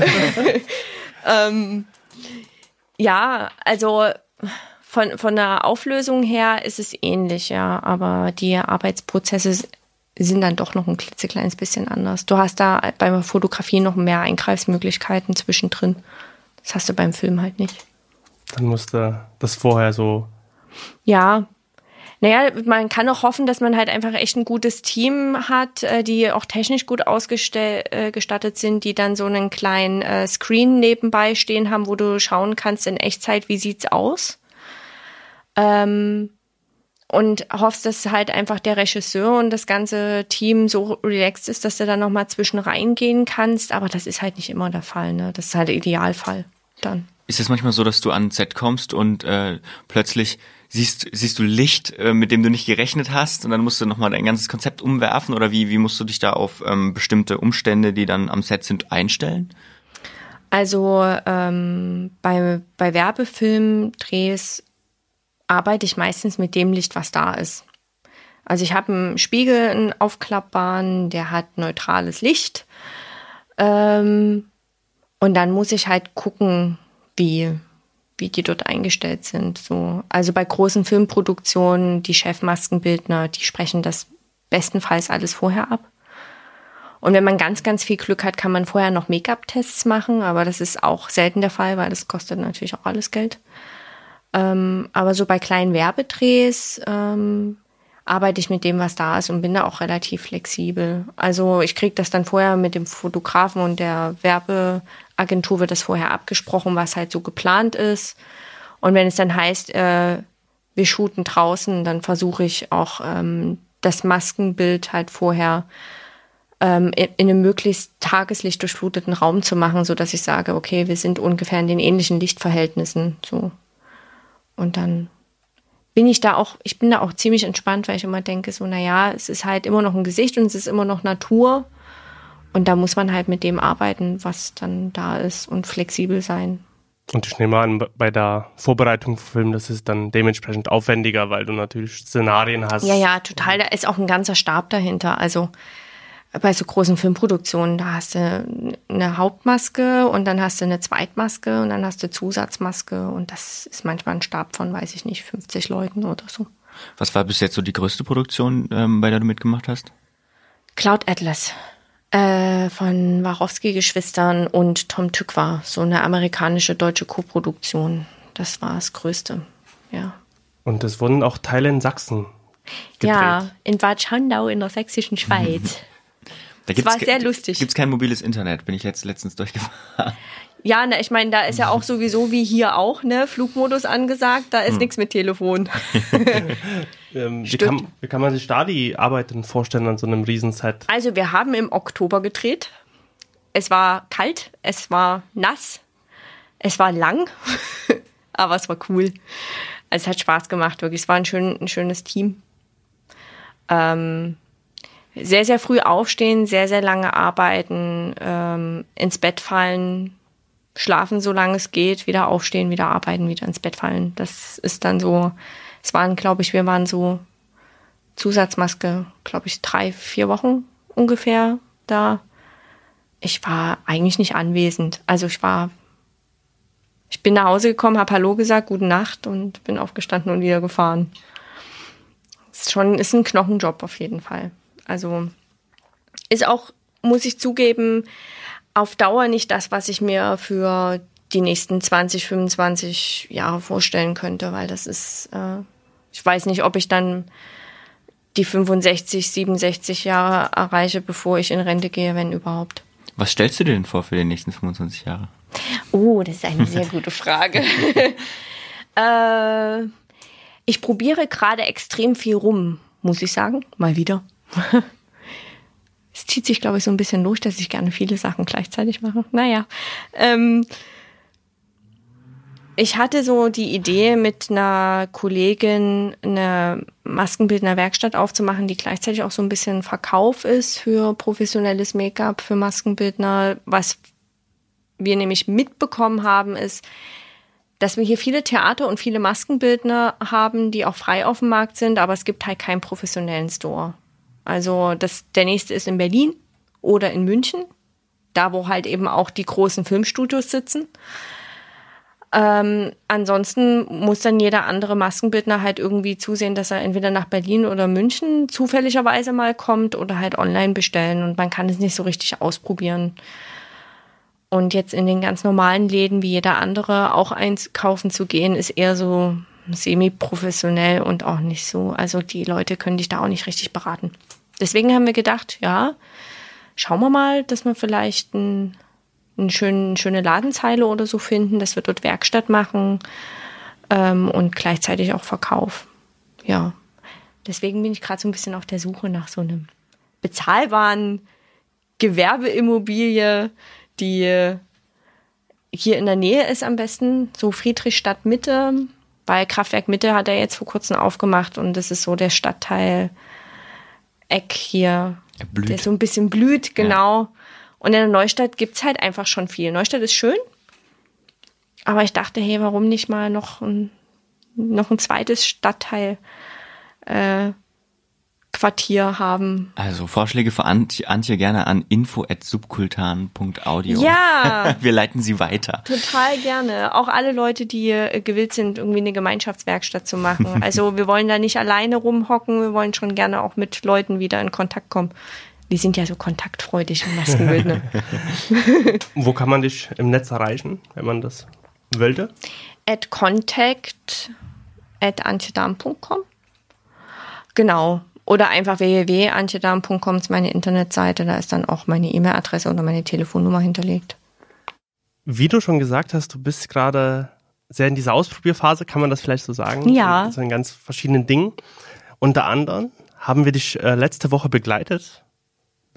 ähm, ja, also von, von der Auflösung her ist es ähnlich, ja, aber die Arbeitsprozesse sind dann doch noch ein klitzekleines bisschen anders. Du hast da beim Fotografie noch mehr Eingreifsmöglichkeiten zwischendrin. Das hast du beim Film halt nicht. Dann musste das vorher so... Ja, naja, man kann auch hoffen, dass man halt einfach echt ein gutes Team hat, die auch technisch gut ausgestattet sind, die dann so einen kleinen äh, Screen nebenbei stehen haben, wo du schauen kannst in Echtzeit, wie sieht's aus. Ähm, und hoffst, dass halt einfach der Regisseur und das ganze Team so relaxed ist, dass du da nochmal zwischen reingehen kannst. Aber das ist halt nicht immer der Fall, ne? Das ist halt der Idealfall dann. Ist es manchmal so, dass du an ein Set kommst und äh, plötzlich siehst siehst du Licht, äh, mit dem du nicht gerechnet hast und dann musst du nochmal dein ganzes Konzept umwerfen oder wie wie musst du dich da auf ähm, bestimmte Umstände, die dann am Set sind, einstellen? Also ähm, bei, bei Werbefilmdrehs arbeite ich meistens mit dem Licht, was da ist. Also ich habe einen Spiegel, einen aufklappbaren, der hat neutrales Licht. Ähm, und dann muss ich halt gucken, wie, wie die dort eingestellt sind. So. Also bei großen Filmproduktionen, die Chefmaskenbildner, die sprechen das bestenfalls alles vorher ab. Und wenn man ganz, ganz viel Glück hat, kann man vorher noch Make-up-Tests machen, aber das ist auch selten der Fall, weil das kostet natürlich auch alles Geld. Ähm, aber so bei kleinen Werbedrehs ähm, arbeite ich mit dem, was da ist und bin da auch relativ flexibel. Also ich kriege das dann vorher mit dem Fotografen und der Werbeagentur wird das vorher abgesprochen, was halt so geplant ist. Und wenn es dann heißt, äh, wir shooten draußen, dann versuche ich auch ähm, das Maskenbild halt vorher ähm, in, in einem möglichst Tageslicht durchfluteten Raum zu machen, sodass ich sage, okay, wir sind ungefähr in den ähnlichen Lichtverhältnissen. So. Und dann bin ich da auch, ich bin da auch ziemlich entspannt, weil ich immer denke, so, naja, es ist halt immer noch ein Gesicht und es ist immer noch Natur. Und da muss man halt mit dem arbeiten, was dann da ist und flexibel sein. Und ich nehme an, bei der Vorbereitung für Film, das ist dann dementsprechend aufwendiger, weil du natürlich Szenarien hast. Ja, ja, total. Da ist auch ein ganzer Stab dahinter. Also bei so großen Filmproduktionen, da hast du eine Hauptmaske und dann hast du eine Zweitmaske und dann hast du Zusatzmaske. Und das ist manchmal ein Stab von, weiß ich nicht, fünfzig Leuten oder so. Was war bis jetzt so die größte Produktion, ähm, bei der du mitgemacht hast? Cloud Atlas. Äh, von Warowski-Geschwistern und Tom Tykwer, so eine amerikanische deutsche Koproduktion. Das war das Größte, ja. Und es wurden auch Teile in Sachsen gedreht. Ja, in Bad Schandau in der sächsischen Schweiz. Da das war sehr lustig. Gibt's kein mobiles Internet, bin ich jetzt letztens durchgefahren. Ja, ne, ich meine, da ist ja auch sowieso wie hier auch, ne, Flugmodus angesagt, da ist hm. nichts mit Telefon. ähm, wie, kann, wie kann man sich da die Arbeiten vorstellen an so einem Riesenset? Also wir haben im Oktober gedreht. Es war kalt, es war nass, es war lang, aber es war cool. Also es hat Spaß gemacht, wirklich. Es war ein, schön, ein schönes Team. Ähm, sehr, sehr früh aufstehen, sehr, sehr lange arbeiten, ähm, ins Bett fallen, schlafen, solange es geht, wieder aufstehen, wieder arbeiten, wieder ins Bett fallen. Das ist dann so, es waren, glaube ich, wir waren so Zusatzmaske, glaube ich, drei, vier Wochen ungefähr da. Ich war eigentlich nicht anwesend. Also ich war, ich bin nach Hause gekommen, habe Hallo gesagt, gute Nacht und bin aufgestanden und wieder gefahren. Ist schon, ist ein Knochenjob auf jeden Fall. Also ist auch, muss ich zugeben, auf Dauer nicht das, was ich mir für die nächsten zwanzig, fünfundzwanzig Jahre vorstellen könnte, weil das ist, äh, ich weiß nicht, ob ich dann die fünfundsechzig, siebenundsechzig Jahre erreiche, bevor ich in Rente gehe, wenn überhaupt. Was stellst du dir denn vor für die nächsten fünfundzwanzig Jahre? Oh, das ist eine sehr gute Frage. äh, ich probiere gerade extrem viel rum, muss ich sagen, mal wieder. Es zieht sich, glaube ich, so ein bisschen durch, dass ich gerne viele Sachen gleichzeitig mache. Naja, ähm, ich hatte so die Idee, mit einer Kollegin eine Maskenbildner-Werkstatt aufzumachen, die gleichzeitig auch so ein bisschen Verkauf ist für professionelles Make-up, für Maskenbildner. Was wir nämlich mitbekommen haben, ist, dass wir hier viele Theater und viele Maskenbildner haben, die auch frei auf dem Markt sind, aber es gibt halt keinen professionellen Store. Also das, der nächste ist in Berlin oder in München, da wo halt eben auch die großen Filmstudios sitzen. Ähm, ansonsten muss dann jeder andere Maskenbildner halt irgendwie zusehen, dass er entweder nach Berlin oder München zufälligerweise mal kommt oder halt online bestellen und man kann es nicht so richtig ausprobieren. Und jetzt in den ganz normalen Läden wie jeder andere auch einkaufen zu gehen, ist eher so semi-professionell und auch nicht so. Also die Leute können dich da auch nicht richtig beraten. Deswegen haben wir gedacht, ja, schauen wir mal, dass wir vielleicht ein, ein schön, eine schöne Ladenzeile oder so finden, dass wir dort Werkstatt machen ähm, und gleichzeitig auch Verkauf. Ja, deswegen bin ich gerade so ein bisschen auf der Suche nach so einem bezahlbaren Gewerbeimmobilie, die hier in der Nähe ist am besten, so Friedrichstadt Mitte, weil Kraftwerk Mitte hat er jetzt vor kurzem aufgemacht und das ist so der Stadtteil Eck hier, der so ein bisschen blüht, genau. Ja. Und in der Neustadt gibt's halt einfach schon viel. Neustadt ist schön, aber ich dachte, hey, warum nicht mal noch ein, noch ein zweites Stadtteil äh, Quartier haben. Also Vorschläge für Antje, Antje gerne an info at subkultan punkt audio. Ja. Wir leiten sie weiter. Total gerne. Auch alle Leute, die äh, gewillt sind, irgendwie eine Gemeinschaftswerkstatt zu machen. Also wir wollen da nicht alleine rumhocken, wir wollen schon gerne auch mit Leuten wieder in Kontakt kommen. Wir sind ja so kontaktfreudig im Maskenbild. Ne? Wo kann man dich im Netz erreichen, wenn man das wollte? At contact at antjedam punkt com. Genau. Oder einfach w w w punkt antjedam punkt com ist meine Internetseite, da ist dann auch meine E-Mail-Adresse oder meine Telefonnummer hinterlegt. Wie du schon gesagt hast, du bist gerade sehr in dieser Ausprobierphase, kann man das vielleicht so sagen? Ja. So in ganz verschiedenen Dingen. Unter anderem haben wir dich äh, letzte Woche begleitet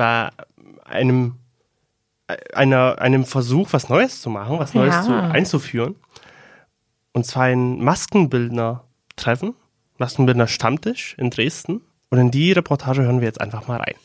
bei einem, einer, einem Versuch, was Neues zu machen, was Neues Ja. zu, einzuführen. Und zwar ein Maskenbildner-Treffen, Maskenbildner-Stammtisch in Dresden. Und in die Reportage hören wir jetzt einfach mal rein.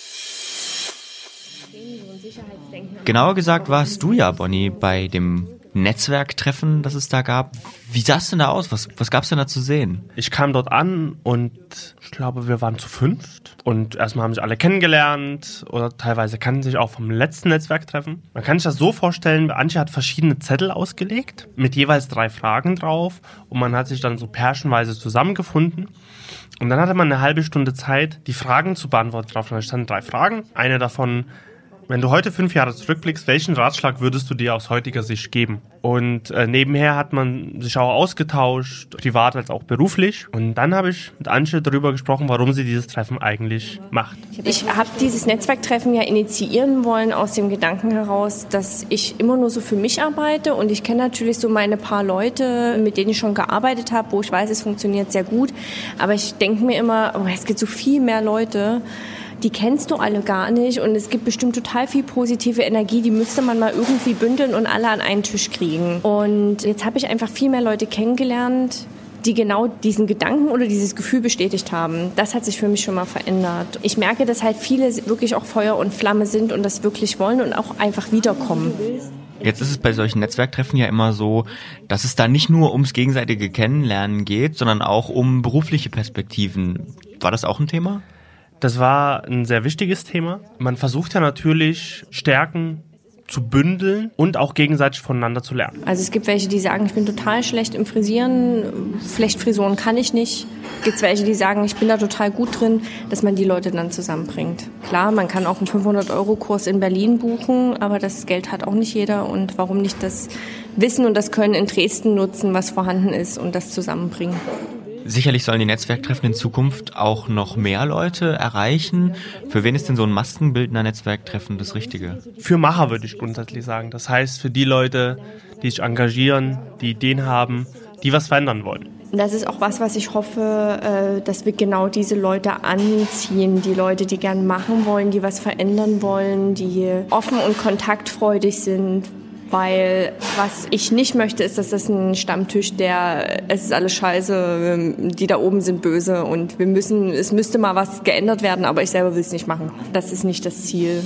Genauer gesagt warst du ja, Bonnie, bei dem Netzwerktreffen, das es da gab. Wie sah es denn da aus? Was, was gab es denn da zu sehen? Ich kam dort an und ich glaube, wir waren zu fünft. Und erstmal haben sich alle kennengelernt oder teilweise kannten sich auch vom letzten Netzwerktreffen. Man kann sich das so vorstellen, Antje hat verschiedene Zettel ausgelegt mit jeweils drei Fragen drauf und man hat sich dann so pärchenweise zusammengefunden. Und dann hatte man eine halbe Stunde Zeit, die Fragen zu beantworten drauf. Da standen drei Fragen. Eine davon: Wenn du heute fünf Jahre zurückblickst, welchen Ratschlag würdest du dir aus heutiger Sicht geben? Und äh, nebenher hat man sich auch ausgetauscht, privat als auch beruflich. Und dann habe ich mit Antje darüber gesprochen, warum sie dieses Treffen eigentlich macht. Ich habe dieses Netzwerktreffen ja initiieren wollen aus dem Gedanken heraus, dass ich immer nur so für mich arbeite. Und ich kenne natürlich so meine paar Leute, mit denen ich schon gearbeitet habe, wo ich weiß, es funktioniert sehr gut. Aber ich denke mir immer, oh, es gibt so viel mehr Leute, die kennst du alle gar nicht und es gibt bestimmt total viel positive Energie, die müsste man mal irgendwie bündeln und alle an einen Tisch kriegen. Und jetzt habe ich einfach viel mehr Leute kennengelernt, die genau diesen Gedanken oder dieses Gefühl bestätigt haben. Das hat sich für mich schon mal verändert. Ich merke, dass halt viele wirklich auch Feuer und Flamme sind und das wirklich wollen und auch einfach wiederkommen. Jetzt ist es bei solchen Netzwerktreffen ja immer so, dass es da nicht nur ums gegenseitige Kennenlernen geht, sondern auch um berufliche Perspektiven. War das auch ein Thema? Das war ein sehr wichtiges Thema. Man versucht ja natürlich, Stärken zu bündeln und auch gegenseitig voneinander zu lernen. Also es gibt welche, die sagen, ich bin total schlecht im Frisieren, Flechtfrisuren kann ich nicht. Es gibt welche, die sagen, ich bin da total gut drin, dass man die Leute dann zusammenbringt. Klar, man kann auch einen fünfhundert-Euro-Kurs in Berlin buchen, aber das Geld hat auch nicht jeder. Und warum nicht das Wissen und das Können in Dresden nutzen, was vorhanden ist und das zusammenbringen? Sicherlich sollen die Netzwerktreffen in Zukunft auch noch mehr Leute erreichen. Für wen ist denn so ein Maskenbildner-Netzwerktreffen das Richtige? Für Macher würde ich grundsätzlich sagen. Das heißt, für die Leute, die sich engagieren, die Ideen haben, die was verändern wollen. Das ist auch was, was ich hoffe, dass wir genau diese Leute anziehen. Die Leute, die gern machen wollen, die was verändern wollen, die offen und kontaktfreudig sind. Weil was ich nicht möchte, ist, dass das ein Stammtisch, der, es ist alles scheiße, die da oben sind böse und wir müssen, es müsste mal was geändert werden, aber ich selber will es nicht machen. Das ist nicht das Ziel.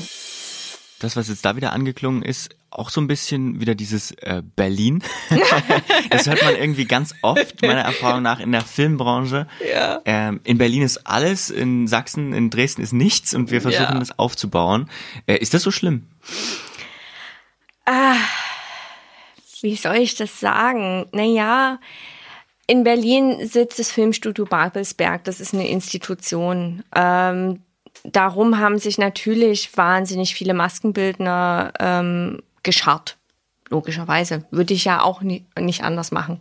Das, was jetzt da wieder angeklungen ist, auch so ein bisschen wieder dieses äh, Berlin. Das hört man irgendwie ganz oft, meiner Erfahrung nach, in der Filmbranche. Ja. Ähm, in Berlin ist alles, in Sachsen, in Dresden ist nichts und wir versuchen, ja, das aufzubauen. Äh, ist das so schlimm? Ah, wie soll ich das sagen? Naja, in Berlin sitzt das Filmstudio Babelsberg, das ist eine Institution. Ähm, darum haben sich natürlich wahnsinnig viele Maskenbildner ähm, geschart. Logischerweise. Würde ich ja auch nie, nicht anders machen.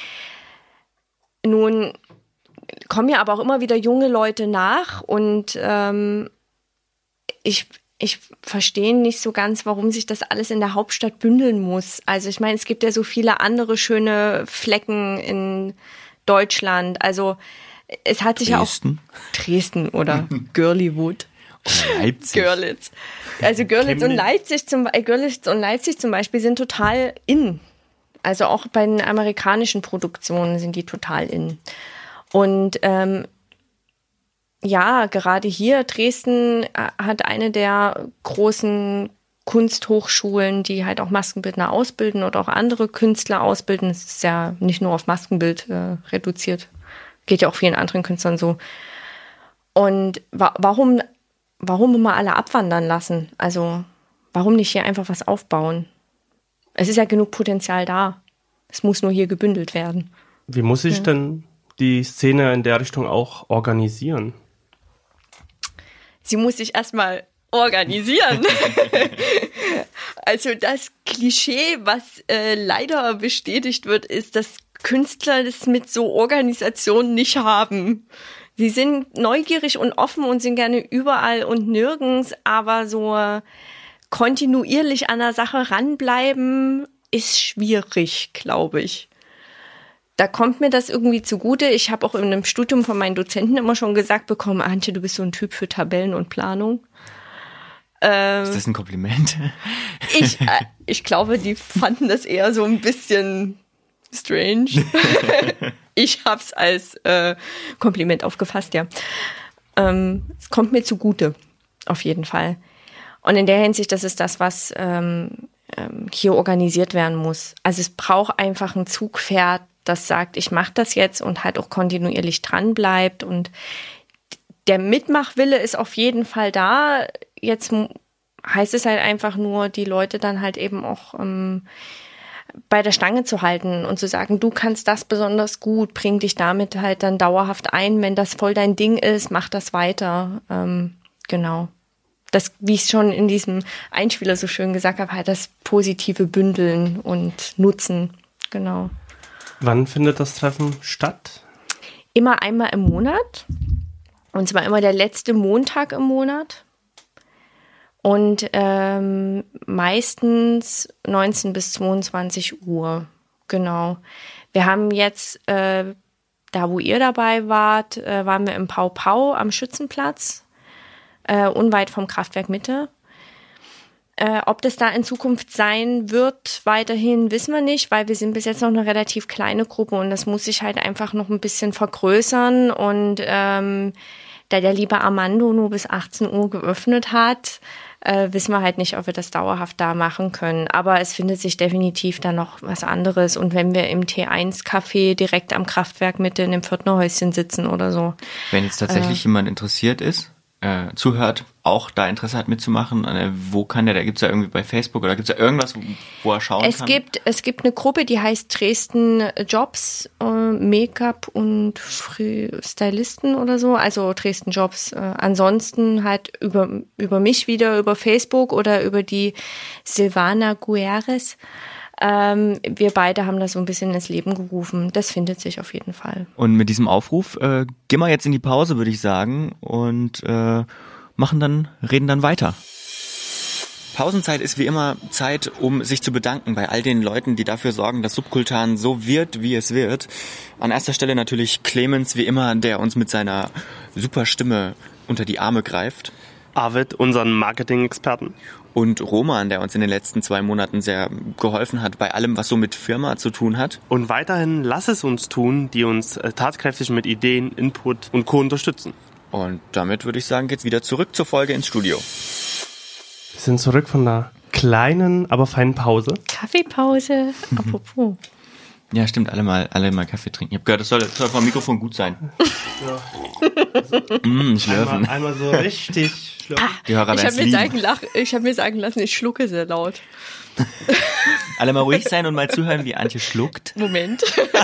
Nun kommen ja aber auch immer wieder junge Leute nach und ähm, ich Ich verstehe nicht so ganz, warum sich das alles in der Hauptstadt bündeln muss. Also ich meine, es gibt ja so viele andere schöne Flecken in Deutschland. Also es hat sich Dresden. ja auch Dresden oder Görliwood. Oder Leipzig. Görlitz. Also Görlitz und Leipzig zum äh, Görlitz und Leipzig zum Beispiel sind total in. Also auch bei den amerikanischen Produktionen sind die total in. Und ähm, ja, gerade hier, Dresden hat eine der großen Kunsthochschulen, die halt auch Maskenbildner ausbilden oder auch andere Künstler ausbilden. Es ist ja nicht nur auf Maskenbild äh, reduziert. Geht ja auch vielen anderen Künstlern so. Und wa- warum, warum immer alle abwandern lassen? Also, warum nicht hier einfach was aufbauen? Es ist ja genug Potenzial da. Es muss nur hier gebündelt werden. Wie muss sich Ja. denn die Szene in der Richtung auch organisieren? Sie muss sich erstmal organisieren. Also das Klischee, was äh, leider bestätigt wird, ist, dass Künstler das mit so Organisationen nicht haben. Sie sind neugierig und offen und sind gerne überall und nirgends, aber so kontinuierlich an der Sache ranbleiben ist schwierig, glaube ich. Da kommt mir das irgendwie zugute. Ich habe auch in einem Studium von meinen Dozenten immer schon gesagt bekommen, Antje, du bist so ein Typ für Tabellen und Planung. Ähm, Ist das ein Kompliment? ich, äh, ich glaube, die fanden das eher so ein bisschen strange. Ich hab's als äh, Kompliment aufgefasst, ja. Ähm, es kommt mir zugute, auf jeden Fall. Und in der Hinsicht, das ist das, was ähm, ähm, hier organisiert werden muss. Also es braucht einfach ein Zugpferd, das sagt, ich mache das jetzt und halt auch kontinuierlich dran bleibt. Und der Mitmachwille ist auf jeden Fall da. Jetzt heißt es halt einfach nur, die Leute dann halt eben auch ähm, bei der Stange zu halten und zu sagen, du kannst das besonders gut, bring dich damit halt dann dauerhaft ein. Wenn das voll dein Ding ist, mach das weiter. Ähm, genau. Das, wie ich schon in diesem Einspieler so schön gesagt habe, halt das positive Bündeln und Nutzen. Genau. Wann findet das Treffen statt? Immer einmal im Monat. Und zwar immer der letzte Montag im Monat. Und ähm, meistens neunzehn bis zweiundzwanzig Uhr. Genau. Wir haben jetzt, äh, da wo ihr dabei wart, äh, waren wir im Pau Pau am Schützenplatz, äh, unweit vom Kraftwerk Mitte. Äh, ob das da in Zukunft sein wird, weiterhin wissen wir nicht, weil wir sind bis jetzt noch eine relativ kleine Gruppe und das muss sich halt einfach noch ein bisschen vergrößern. Und ähm, da der liebe Armando nur bis achtzehn Uhr geöffnet hat, äh, wissen wir halt nicht, ob wir das dauerhaft da machen können. Aber es findet sich definitiv da noch was anderes. Und wenn wir im T eins Café direkt am Kraftwerk Mitte in dem Pförtnerhäuschen sitzen oder so. Wenn jetzt tatsächlich äh, jemand interessiert ist, äh, zuhört, auch da Interesse hat mitzumachen, äh, wo kann der, da gibt es ja irgendwie bei Facebook oder gibt es ja irgendwas, wo, wo er schauen es kann? Gibt, es gibt eine Gruppe, die heißt Dresden Jobs, äh, Make-up und Stylisten oder so, also Dresden Jobs. Äh, ansonsten halt über, über mich wieder, über Facebook oder über die Silvana Guerres. Ähm, wir beide haben das so ein bisschen ins Leben gerufen. Das findet sich auf jeden Fall. Und mit diesem Aufruf äh, gehen wir jetzt in die Pause, würde ich sagen, und äh, machen dann, reden dann weiter. Pausenzeit ist wie immer Zeit, um sich zu bedanken bei all den Leuten, die dafür sorgen, dass Subkultan so wird, wie es wird. An erster Stelle natürlich Clemens, wie immer, der uns mit seiner super Stimme unter die Arme greift. Arvid, unseren Marketing-Experten. Und Roman, der uns in den letzten zwei Monaten sehr geholfen hat bei allem, was so mit Firma zu tun hat. Und weiterhin lass es uns tun, die uns äh, tatkräftig mit Ideen, Input und Co. unterstützen. Und damit würde ich sagen, geht's wieder zurück zur Folge ins Studio. Wir sind zurück von einer kleinen, aber feinen Pause. Kaffeepause, apropos. Ja, stimmt, alle mal, alle mal Kaffee trinken. Ich habe gehört, das soll, soll vom Mikrofon gut sein. Ja. mm, schlürfen. Einmal, einmal so richtig schlürfen. Ah, Die Hörer ich habe mir, lieben. sagen, lach, ich hab mir sagen lassen, ich schlucke sehr laut. Alle mal ruhig sein und mal zuhören, wie Antje schluckt. Moment.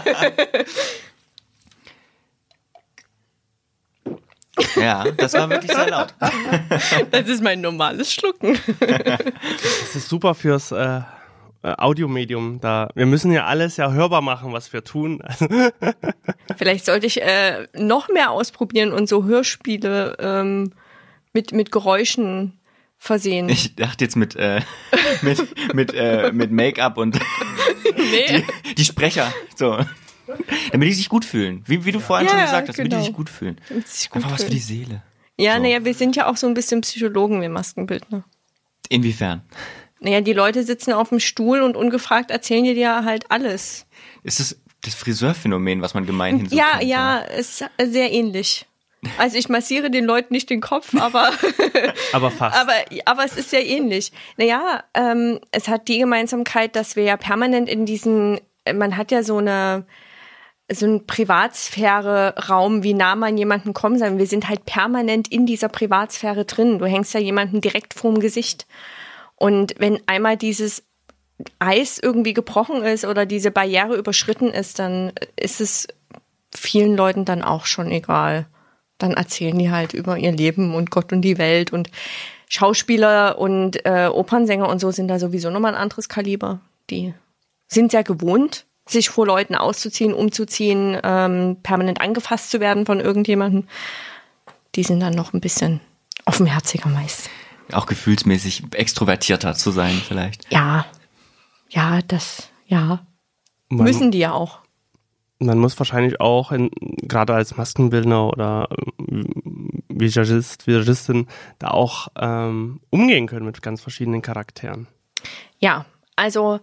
Ja, das war wirklich sehr laut. Das ist mein normales Schlucken. Das ist super fürs äh, Audiomedium. Da wir müssen ja alles ja hörbar machen, was wir tun. Vielleicht sollte ich äh, noch mehr ausprobieren und so Hörspiele ähm, mit, mit Geräuschen versehen. Ich dachte jetzt mit äh, mit mit äh, mit Make-up und Nee. die, die Sprecher, so. Damit die sich gut fühlen. Wie, wie du vorhin Ja, schon gesagt hast, genau. damit die sich gut fühlen. Damit sie sich gut Einfach was für fühlen. die Seele. Ja, So. naja, wir sind ja auch so ein bisschen Psychologen, wir Maskenbildner. Inwiefern? Naja, die Leute sitzen auf dem Stuhl und ungefragt erzählen dir halt alles. Ist das das Friseurphänomen, was man gemeinhin so Ja, kennt, ja, ist sehr ähnlich. Also ich massiere den Leuten nicht den Kopf, aber Aber fast. aber aber es ist sehr ähnlich. Naja, ähm, es hat die Gemeinsamkeit, dass wir ja permanent in diesen, man hat ja so eine so ein Privatsphäre-Raum, wie nah man jemanden kommen soll. Wir sind halt permanent in dieser Privatsphäre drin. Du hängst ja jemanden direkt vorm Gesicht. Und wenn einmal dieses Eis irgendwie gebrochen ist oder diese Barriere überschritten ist, dann ist es vielen Leuten dann auch schon egal. Dann erzählen die halt über ihr Leben und Gott und die Welt. Und Schauspieler und äh, Opernsänger und so sind da sowieso nochmal ein anderes Kaliber. Die sind ja gewohnt, sich vor Leuten auszuziehen, umzuziehen, ähm, permanent angefasst zu werden von irgendjemandem. Die sind dann noch ein bisschen offenherziger meist. Auch gefühlsmäßig extrovertierter zu sein vielleicht. Ja, ja, das, ja. Man- Müssen die ja auch. Man muss wahrscheinlich auch, in, gerade als Maskenbildner oder Visagist, Visagistin, da auch ähm, umgehen können mit ganz verschiedenen Charakteren. Ja, also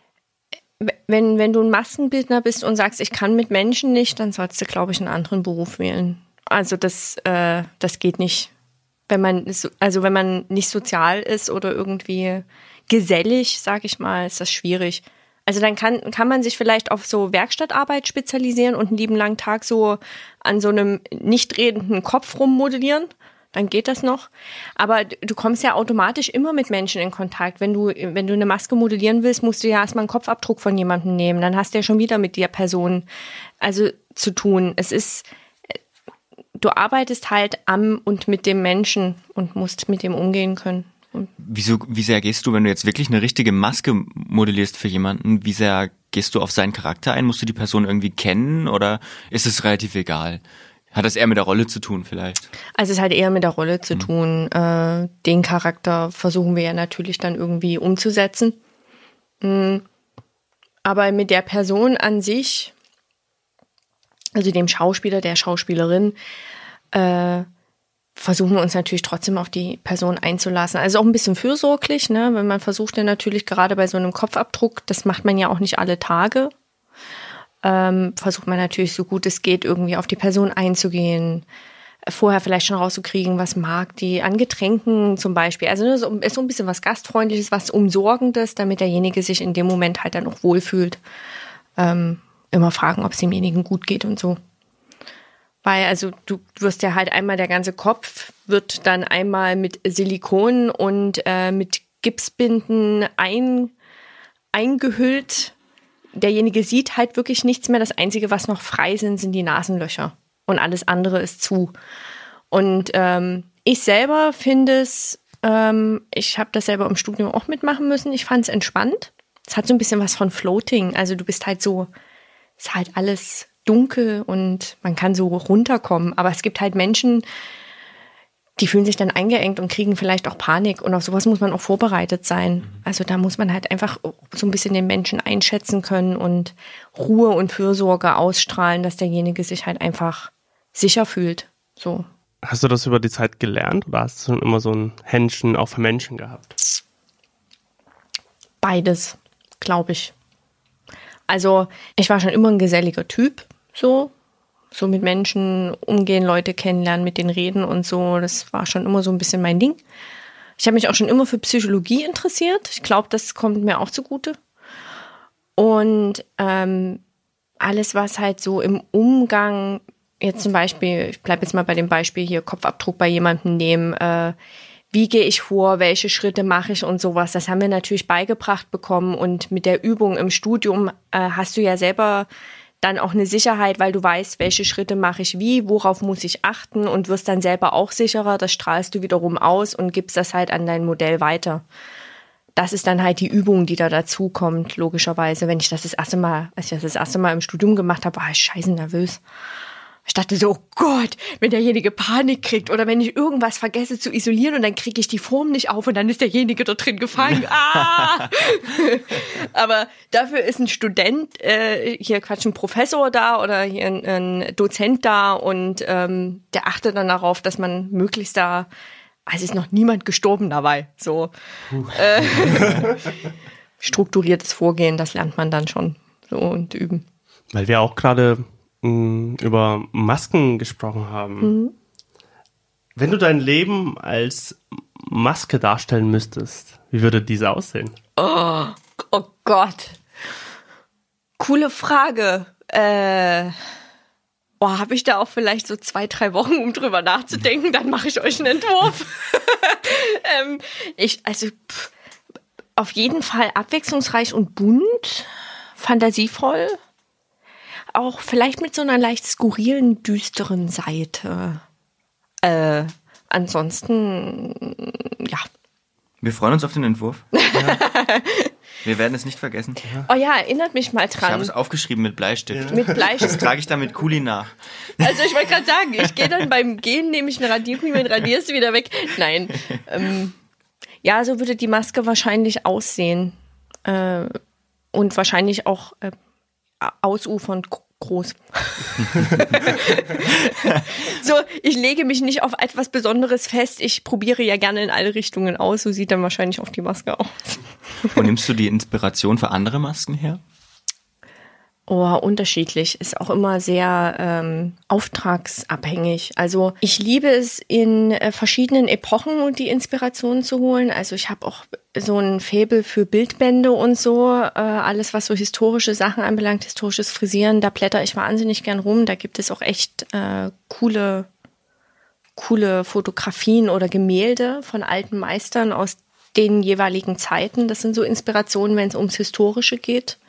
wenn, wenn du ein Maskenbildner bist und sagst, ich kann mit Menschen nicht, dann sollst du, glaube ich, einen anderen Beruf wählen. Also das, äh, das geht nicht. Wenn man, also wenn man nicht sozial ist oder irgendwie gesellig, sag ich mal, ist das schwierig. Also dann kann, kann man sich vielleicht auf so Werkstattarbeit spezialisieren und einen lieben langen Tag so an so einem nicht redenden Kopf rummodellieren. Dann geht das noch. Aber du kommst ja automatisch immer mit Menschen in Kontakt. Wenn du, wenn du eine Maske modellieren willst, musst du ja erstmal einen Kopfabdruck von jemandem nehmen. Dann hast du ja schon wieder mit der Person also zu tun. Es ist, du arbeitest halt am und mit dem Menschen und musst mit dem umgehen können. Wieso, wie sehr gehst du, wenn du jetzt wirklich eine richtige Maske modellierst für jemanden, wie sehr gehst du auf seinen Charakter ein? Musst du die Person irgendwie kennen oder ist es relativ egal? Hat das eher mit der Rolle zu tun vielleicht? Also es hat eher mit der Rolle zu mhm. tun. Äh, den Charakter versuchen wir ja natürlich dann irgendwie umzusetzen. Mhm. Aber mit der Person an sich, also dem Schauspieler, der Schauspielerin, äh, versuchen wir uns natürlich trotzdem auf die Person einzulassen. Also auch ein bisschen fürsorglich, ne? Wenn man versucht ja natürlich gerade bei so einem Kopfabdruck, das macht man ja auch nicht alle Tage, ähm, versucht man natürlich so gut es geht irgendwie auf die Person einzugehen, vorher vielleicht schon rauszukriegen, was mag die an Getränken zum Beispiel. Also ne, so, ist so ein bisschen was Gastfreundliches, was Umsorgendes, damit derjenige sich in dem Moment halt dann auch wohlfühlt. Ähm, immer fragen, ob es demjenigen gut geht und so. Weil also du wirst ja halt einmal, der ganze Kopf wird dann einmal mit Silikon und äh, mit Gipsbinden ein, eingehüllt. Derjenige sieht halt wirklich nichts mehr. Das Einzige, was noch frei sind, sind die Nasenlöcher. Und alles andere ist zu. Und ähm, ich selber finde es, ähm, ich habe das selber im Studium auch mitmachen müssen. Ich fand es entspannt. Es hat so ein bisschen was von Floating. Also du bist halt so, ist halt alles dunkel und man kann so runterkommen. Aber es gibt halt Menschen, die fühlen sich dann eingeengt und kriegen vielleicht auch Panik. Und auf sowas muss man auch vorbereitet sein. Also da muss man halt einfach so ein bisschen den Menschen einschätzen können und Ruhe und Fürsorge ausstrahlen, dass derjenige sich halt einfach sicher fühlt. So. Hast du das über die Zeit gelernt oder hast du schon immer so ein Händchen auch für Menschen gehabt? Beides, glaube ich. Also ich war schon immer ein geselliger Typ. So, so mit Menschen umgehen, Leute kennenlernen, mit denen reden und so. Das war schon immer so ein bisschen mein Ding. Ich habe mich auch schon immer für Psychologie interessiert. Ich glaube, das kommt mir auch zugute. Und ähm, alles, was halt so im Umgang, jetzt zum Beispiel, ich bleibe jetzt mal bei dem Beispiel hier, Kopfabdruck bei jemandem nehmen, äh, wie gehe ich vor, welche Schritte mache ich und sowas, das haben wir natürlich beigebracht bekommen. Und mit der Übung im Studium äh, hast du ja selber dann auch eine Sicherheit, weil du weißt, welche Schritte mache ich wie, worauf muss ich achten und wirst dann selber auch sicherer. Das strahlst du wiederum aus und gibst das halt an dein Modell weiter. Das ist dann halt die Übung, die da dazu kommt, logischerweise. Wenn ich das das erste Mal, als ich das das erste Mal im Studium gemacht habe, war ich scheiße nervös. Ich dachte so, oh Gott, wenn derjenige Panik kriegt oder wenn ich irgendwas vergesse zu isolieren und dann kriege ich die Form nicht auf und dann ist derjenige da drin gefangen. Ah! Aber dafür ist ein Student, äh, hier Quatsch, ein Professor da oder hier ein, ein Dozent da und ähm, der achtet dann darauf, dass man möglichst da, also ist noch niemand gestorben dabei, so äh, strukturiertes Vorgehen, das lernt man dann schon so und üben. Weil wir auch gerade über Masken gesprochen haben. Mhm. Wenn du dein Leben als Maske darstellen müsstest, wie würde diese aussehen? Oh, oh Gott. Coole Frage. Äh, oh, habe ich da auch vielleicht so zwei, drei Wochen, um drüber nachzudenken, dann mache ich euch einen Entwurf. ähm, ich, also pff, auf jeden Fall abwechslungsreich und bunt, fantasievoll. Auch vielleicht mit so einer leicht skurrilen, düsteren Seite. Äh, ansonsten, ja. Wir freuen uns auf den Entwurf. Ja. Wir werden es nicht vergessen. Oh ja, erinnert mich mal dran. Ich habe es aufgeschrieben mit Bleistift. Ja. Mit Bleistift. Das trage ich dann mit Kuli nach. Also ich wollte gerade sagen, ich gehe dann beim Gehen, nehme ich eine Radiergummi und radiere es wieder weg. Nein. Ähm, ja, so würde die Maske wahrscheinlich aussehen. Äh, und wahrscheinlich auch äh, ausufernd groß. So, ich lege mich nicht auf etwas Besonderes fest. Ich probiere ja gerne in alle Richtungen aus. So sieht dann wahrscheinlich auch die Maske aus. Wo nimmst du die Inspiration für andere Masken her? Oh, unterschiedlich. Ist auch immer sehr ähm, auftragsabhängig. Also ich liebe es, in äh, verschiedenen Epochen die Inspirationen zu holen. Also ich habe auch so ein Faible für Bildbände und so. Äh, alles, was so historische Sachen anbelangt, historisches Frisieren, da blätter ich wahnsinnig gern rum. Da gibt es auch echt äh, coole, coole Fotografien oder Gemälde von alten Meistern aus den jeweiligen Zeiten. Das sind so Inspirationen, wenn es ums Historische geht.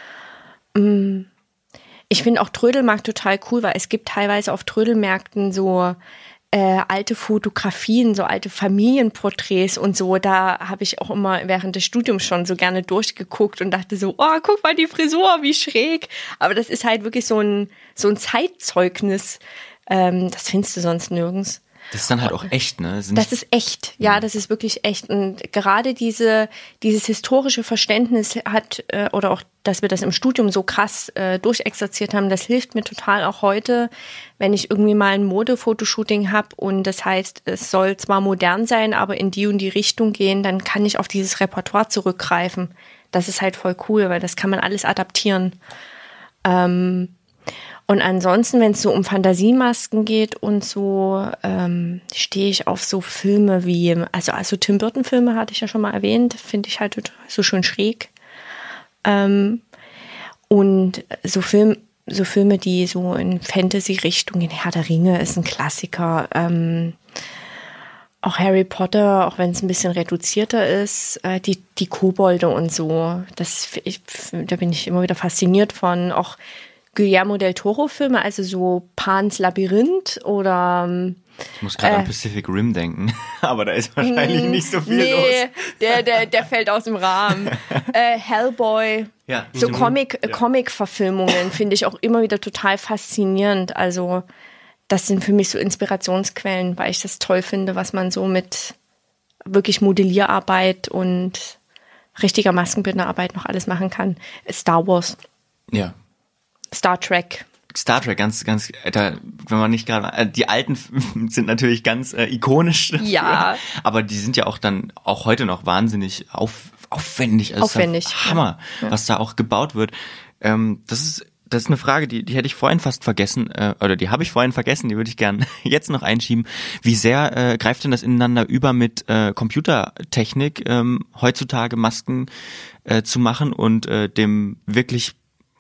Ich finde auch Trödelmarkt total cool, weil es gibt teilweise auf Trödelmärkten so äh, alte Fotografien, so alte Familienporträts und so. Da habe ich auch immer während des Studiums schon so gerne durchgeguckt und dachte so, oh, guck mal die Frisur, wie schräg. Aber das ist halt wirklich so ein, so ein Zeitzeugnis. Ähm, das findest du sonst nirgends. Das ist dann halt auch echt, ne? Das, das ist echt, ja, das ist wirklich echt. Und gerade diese, dieses historische Verständnis hat, äh, oder auch, dass wir das im Studium so krass äh, durchexerziert haben, das hilft mir total auch heute, wenn ich irgendwie mal ein Modefotoshooting habe und das heißt, es soll zwar modern sein, aber in die und die Richtung gehen, dann kann ich auf dieses Repertoire zurückgreifen. Das ist halt voll cool, weil das kann man alles adaptieren. Ähm, Und ansonsten, wenn es so um Fantasiemasken geht und so, ähm, stehe ich auf so Filme wie, also, also Tim Burton Filme hatte ich ja schon mal erwähnt, finde ich halt total so schön schräg. Ähm, und so, Film, so Filme, die so in Fantasy-Richtung, in Herr der Ringe ist ein Klassiker. Ähm, auch Harry Potter, auch wenn es ein bisschen reduzierter ist, äh, die, die Kobolde und so, das, ich, da bin ich immer wieder fasziniert von, auch Guillermo del Toro-Filme, also so Pans Labyrinth oder ich muss gerade äh, an Pacific Rim denken, aber da ist wahrscheinlich mh, nicht so viel nee, los. Der, der, der fällt aus dem Rahmen. äh, Hellboy, Ja. so Mhm. Comic, Ja. Comic-Verfilmungen finde ich auch immer wieder total faszinierend. Also das sind für mich so Inspirationsquellen, weil ich das toll finde, was man so mit wirklich Modellierarbeit und richtiger Maskenbildnerarbeit noch alles machen kann. Star Wars. Ja. Star Trek. Star Trek, ganz, ganz, da, wenn man nicht gerade, äh, die alten sind natürlich ganz äh, ikonisch dafür, Ja. aber die sind ja auch dann, auch heute noch wahnsinnig auf, aufwendig. Also Aufwendig, ist ja Hammer, ja. was da auch gebaut wird. Ähm, das ist, das ist eine Frage, die, die hätte ich vorhin fast vergessen, äh, oder die habe ich vorhin vergessen, die würde ich gern jetzt noch einschieben. Wie sehr äh, greift denn das ineinander über mit äh, Computertechnik, ähm, heutzutage Masken äh, zu machen und äh, dem wirklich,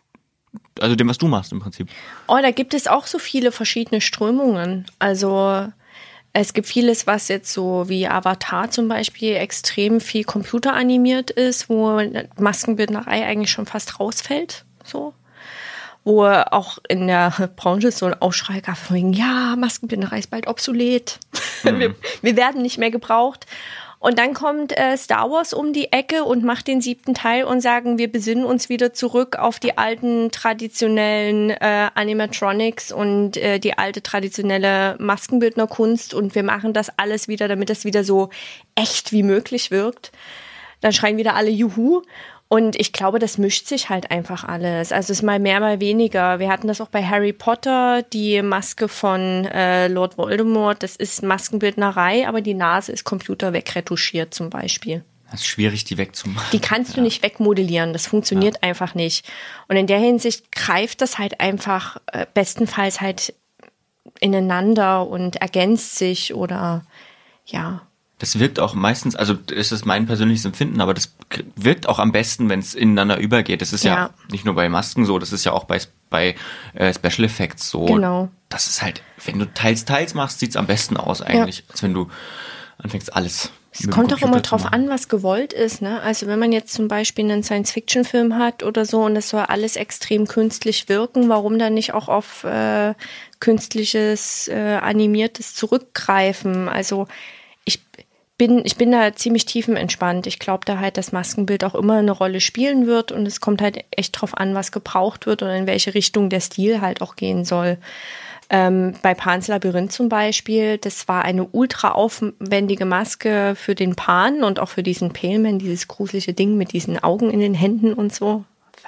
also dem, was du machst im Prinzip? Oh, da gibt es auch so viele verschiedene Strömungen. Also es gibt vieles, was jetzt so wie Avatar zum Beispiel extrem viel computeranimiert ist, wo Maskenbildnerei eigentlich schon fast rausfällt. So. Wo auch in der Branche so ein Aufschrei gab von wegen, ja, Maskenbildnerei ist bald obsolet. Mhm. wir, wir werden nicht mehr gebraucht. Und dann kommt äh, Star Wars um die Ecke und macht den siebten Teil und sagen, wir besinnen uns wieder zurück auf die alten traditionellen äh, Animatronics und äh, die alte traditionelle Maskenbildnerkunst und wir machen das alles wieder, damit das wieder so echt wie möglich wirkt. Dann schreien wieder alle Juhu. Und ich glaube, das mischt sich halt einfach alles. Also es ist mal mehr, mal weniger. Wir hatten das auch bei Harry Potter, die Maske von äh, Lord Voldemort. Das ist Maskenbildnerei, aber die Nase ist Computer wegretuschiert zum Beispiel. Das ist schwierig, die wegzumachen. Die kannst du ja. nicht wegmodellieren. Das funktioniert ja. einfach nicht. Und in der Hinsicht greift das halt einfach äh, bestenfalls halt ineinander und ergänzt sich oder ja. Das wirkt auch meistens, also das ist mein persönliches Empfinden, aber das wirkt auch am besten, wenn es ineinander übergeht. Das ist ja. ja nicht nur bei Masken so, das ist ja auch bei, bei äh, Special Effects so. Genau. Das ist halt, wenn du teils, teils machst, sieht's am besten aus eigentlich, ja. als wenn du anfängst alles. Es kommt auch immer drauf an, was gewollt ist, ne? Also wenn man jetzt zum Beispiel einen Science-Fiction-Film hat oder so und es soll alles extrem künstlich wirken, warum dann nicht auch auf äh, künstliches, äh, animiertes zurückgreifen? Also ich bin, ich bin da ziemlich tiefenentspannt. Ich glaube da halt, dass Maskenbild auch immer eine Rolle spielen wird und es kommt halt echt drauf an, was gebraucht wird und in welche Richtung der Stil halt auch gehen soll. Ähm, bei Pans Labyrinth zum Beispiel, das war eine ultra aufwendige Maske für den Pan und auch für diesen Pale Man, dieses gruselige Ding mit diesen Augen in den Händen und so.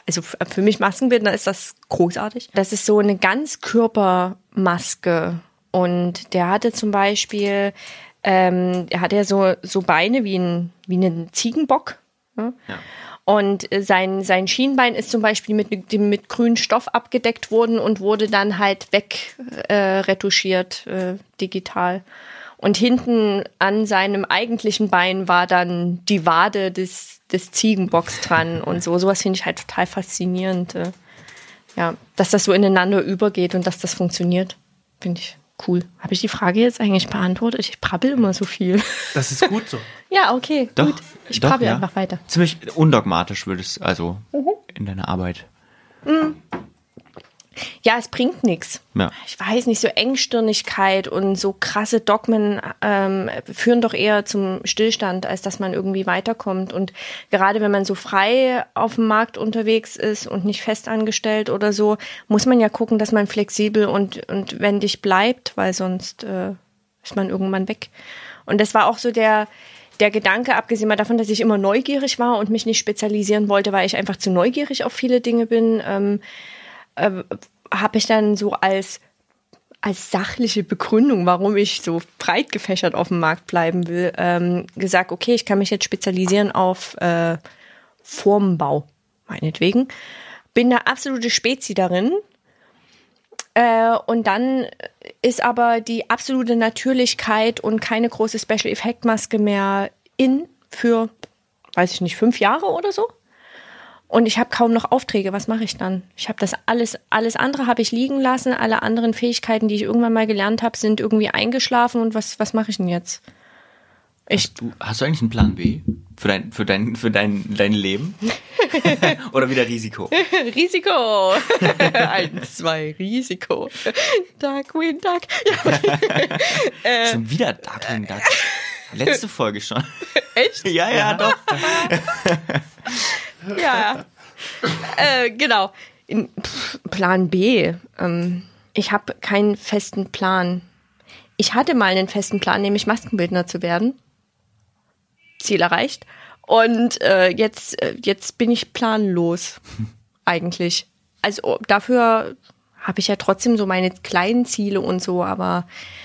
also für mich Maskenbildner ist das großartig. Das ist so eine Ganzkörpermaske. Und der hatte zum Beispiel, ähm, er hat ja so, so Beine wie ein, wie ein Ziegenbock. Ja? Ja. Und sein, sein Schienbein ist zum Beispiel mit, mit, mit grünem Stoff abgedeckt worden und wurde dann halt weg äh, retuschiert, äh, digital. Und hinten an seinem eigentlichen Bein war dann die Wade des, des Ziegenbocks dran und so. Sowas finde ich halt total faszinierend. Äh, ja, dass das so ineinander übergeht und dass das funktioniert, finde ich cool. Habe ich die Frage jetzt eigentlich beantwortet? Ich brabbel immer so viel. Das ist gut so. Ja, okay, doch, gut. Ich doch, brabbel ja. einfach weiter. Ziemlich undogmatisch würdest also Mhm. in deiner Arbeit. Mhm. Ja, es bringt nichts. Ja. Ich weiß nicht, so Engstirnigkeit und so krasse Dogmen ähm, führen doch eher zum Stillstand, als dass man irgendwie weiterkommt. Und gerade wenn man so frei auf dem Markt unterwegs ist und nicht festangestellt oder so, muss man ja gucken, dass man flexibel und, und wendig bleibt, weil sonst äh, ist man irgendwann weg. Und das war auch so der, der Gedanke, abgesehen mal davon, dass ich immer neugierig war und mich nicht spezialisieren wollte, weil ich einfach zu neugierig auf viele Dinge bin, ähm, äh, habe ich dann so als, als sachliche Begründung, warum ich so breit gefächert auf dem Markt bleiben will, ähm, gesagt, okay, ich kann mich jetzt spezialisieren auf äh, Formenbau, meinetwegen. Bin eine absolute Spezi darin. Äh, und dann ist aber die absolute Natürlichkeit und keine große Special-Effekt-Maske mehr in für, weiß ich nicht, fünf Jahre oder so. Und ich habe kaum noch Aufträge. Was mache ich dann? Ich habe das alles, alles andere habe ich liegen lassen. Alle anderen Fähigkeiten, die ich irgendwann mal gelernt habe, sind irgendwie eingeschlafen. Und was, was mache ich denn jetzt? Ich, hast, du, hast du eigentlich einen Plan B für dein, für dein, für dein, dein Leben? Oder wieder Risiko? Risiko! Eins, zwei, Risiko. Darkwing Duck. äh, schon wieder Darkwing Duck. Letzte Folge schon. Echt? Ja, ja, ja. Doch. Ja, äh, genau. In, pff, Plan B. Ähm, ich habe keinen festen Plan. Ich hatte mal einen festen Plan, nämlich Maskenbildner zu werden. Ziel erreicht. Und äh, jetzt, äh, jetzt bin ich planlos, eigentlich. Also dafür habe ich ja trotzdem so meine kleinen Ziele und so, aber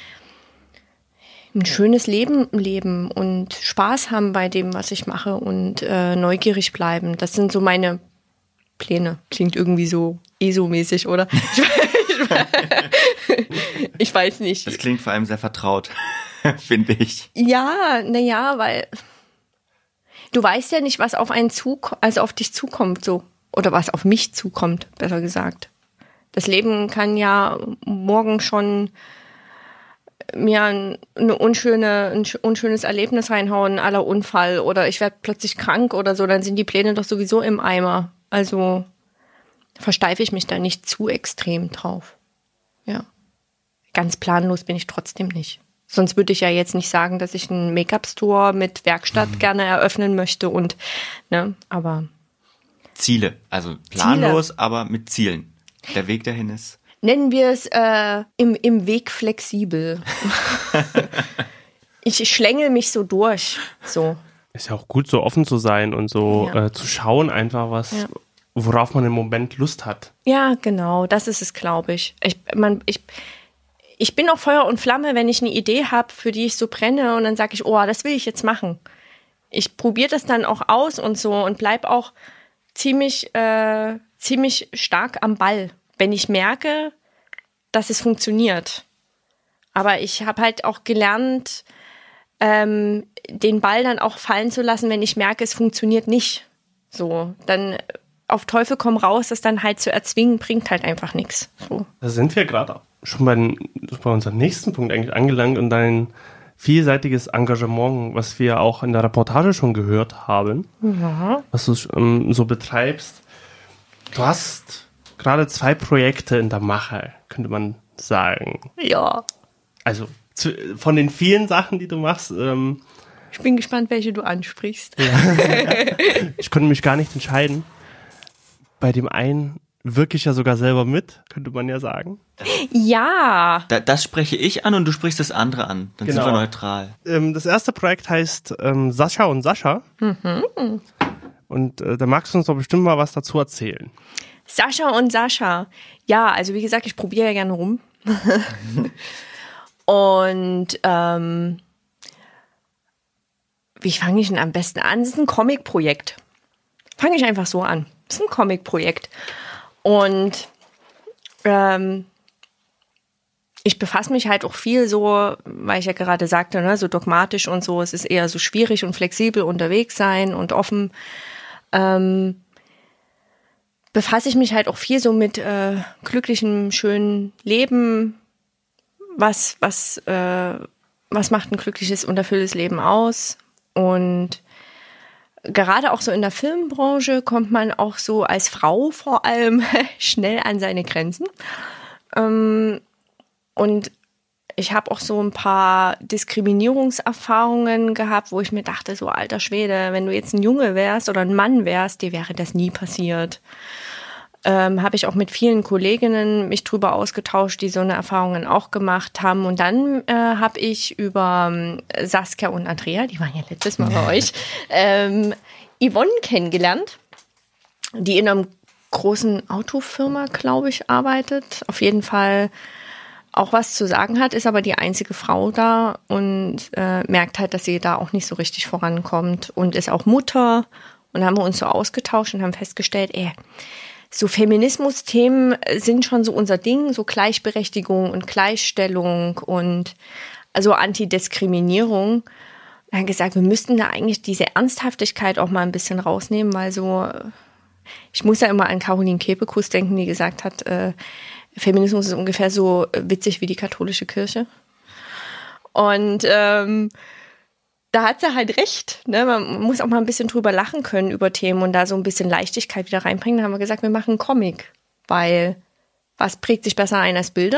ein schönes Leben leben und Spaß haben bei dem, was ich mache und äh, neugierig bleiben. Das sind so meine Pläne. Klingt irgendwie so E S O-mäßig, oder? Ich, ich, ich weiß nicht. Das klingt vor allem sehr vertraut, finde ich. Ja, naja, weil du weißt ja nicht, was auf einen zukommt, also auf dich zukommt, so. Oder was auf mich zukommt, besser gesagt. Das Leben kann ja morgen schon mir ein, eine unschöne, ein unschönes Erlebnis reinhauen, aller Unfall oder ich werde plötzlich krank oder so, dann sind die Pläne doch sowieso im Eimer. Also versteife ich mich da nicht zu extrem drauf. Ja. Ganz planlos bin ich trotzdem nicht. Sonst würde ich ja jetzt nicht sagen, dass ich einen Make-up-Store mit Werkstatt mhm. gerne eröffnen möchte und, ne, aber. Ziele, also planlos, Ziele. Aber mit Zielen. Der Weg dahin ist. Nennen wir es äh, im, im Weg flexibel. Ich schlängel mich so durch. So. Ist ja auch gut, so offen zu sein und so ja. äh, zu schauen einfach, was, ja. worauf man im Moment Lust hat. Ja, genau, das ist es, glaube ich. Ich, man, ich. Ich bin auch Feuer und Flamme, wenn ich eine Idee habe, für die ich so brenne und dann sage ich, oh, das will ich jetzt machen. Ich probiere das dann auch aus und so und bleib auch ziemlich, äh, ziemlich stark am Ball, wenn ich merke, dass es funktioniert. Aber ich habe halt auch gelernt, ähm, den Ball dann auch fallen zu lassen, wenn ich merke, es funktioniert nicht. So, dann auf Teufel komm raus, das dann halt zu erzwingen, bringt halt einfach nichts. So. Da sind wir gerade schon bei, den, bei unserem nächsten Punkt eigentlich angelangt und dein vielseitiges Engagement, was wir auch in der Reportage schon gehört haben, ja. was du ähm, so betreibst. Du hast gerade zwei Projekte in der Mache, könnte man sagen. Ja. Also zu, von den vielen Sachen, die du machst. Ähm, ich bin gespannt, welche du ansprichst. Ja. Ich konnte mich gar nicht entscheiden. Bei dem einen wirklich ja sogar selber mit, könnte man ja sagen. Ja. Da, das spreche ich an und du sprichst das andere an. Dann genau. sind wir neutral. Ähm, das erste Projekt heißt ähm, Sascha und Sascha. Mhm. Und äh, da magst du uns doch bestimmt mal was dazu erzählen. Sascha und Sascha. Ja, also wie gesagt, ich probiere ja gerne rum. Und ähm, wie fange ich denn am besten an? Das ist ein Comic-Projekt. Fange ich einfach so an. Das ist ein Comic-Projekt. Und ähm, ich befasse mich halt auch viel so, weil ich ja gerade sagte, ne, so dogmatisch und so. Es ist eher so schwierig und flexibel unterwegs sein und offen. Ähm, befasse ich mich halt auch viel so mit äh, glücklichem, schönen Leben. Was, was, äh, was macht ein glückliches und erfülltes Leben aus? Und gerade auch so in der Filmbranche kommt man auch so als Frau vor allem schnell an seine Grenzen. Ähm, und ich habe auch so ein paar Diskriminierungserfahrungen gehabt, wo ich mir dachte, so alter Schwede, wenn du jetzt ein Junge wärst oder ein Mann wärst, dir wäre das nie passiert. Ähm, habe ich auch mit vielen Kolleginnen mich drüber ausgetauscht, die so eine Erfahrungen auch gemacht haben. Und dann äh, habe ich über ähm, Saskia und Andrea, die waren ja letztes Mal bei euch, ähm, Yvonne kennengelernt, die in einer großen Autofirma, glaube ich, arbeitet. Auf jeden Fall auch was zu sagen hat, ist aber die einzige Frau da und äh, merkt halt, dass sie da auch nicht so richtig vorankommt und ist auch Mutter. Und da haben wir uns so ausgetauscht und haben festgestellt, ey, so Feminismus-Themen sind schon so unser Ding, so Gleichberechtigung und Gleichstellung und also Antidiskriminierung. Wir haben gesagt, wir müssten da eigentlich diese Ernsthaftigkeit auch mal ein bisschen rausnehmen, weil so, ich muss ja immer an Caroline Kebekus denken, die gesagt hat, äh, Feminismus ist ungefähr so witzig wie die katholische Kirche. Und ähm, da hat sie halt recht. Ne? Man muss auch mal ein bisschen drüber lachen können über Themen und da so ein bisschen Leichtigkeit wieder reinbringen. Da haben wir gesagt, wir machen einen Comic, weil was prägt sich besser ein als Bilder?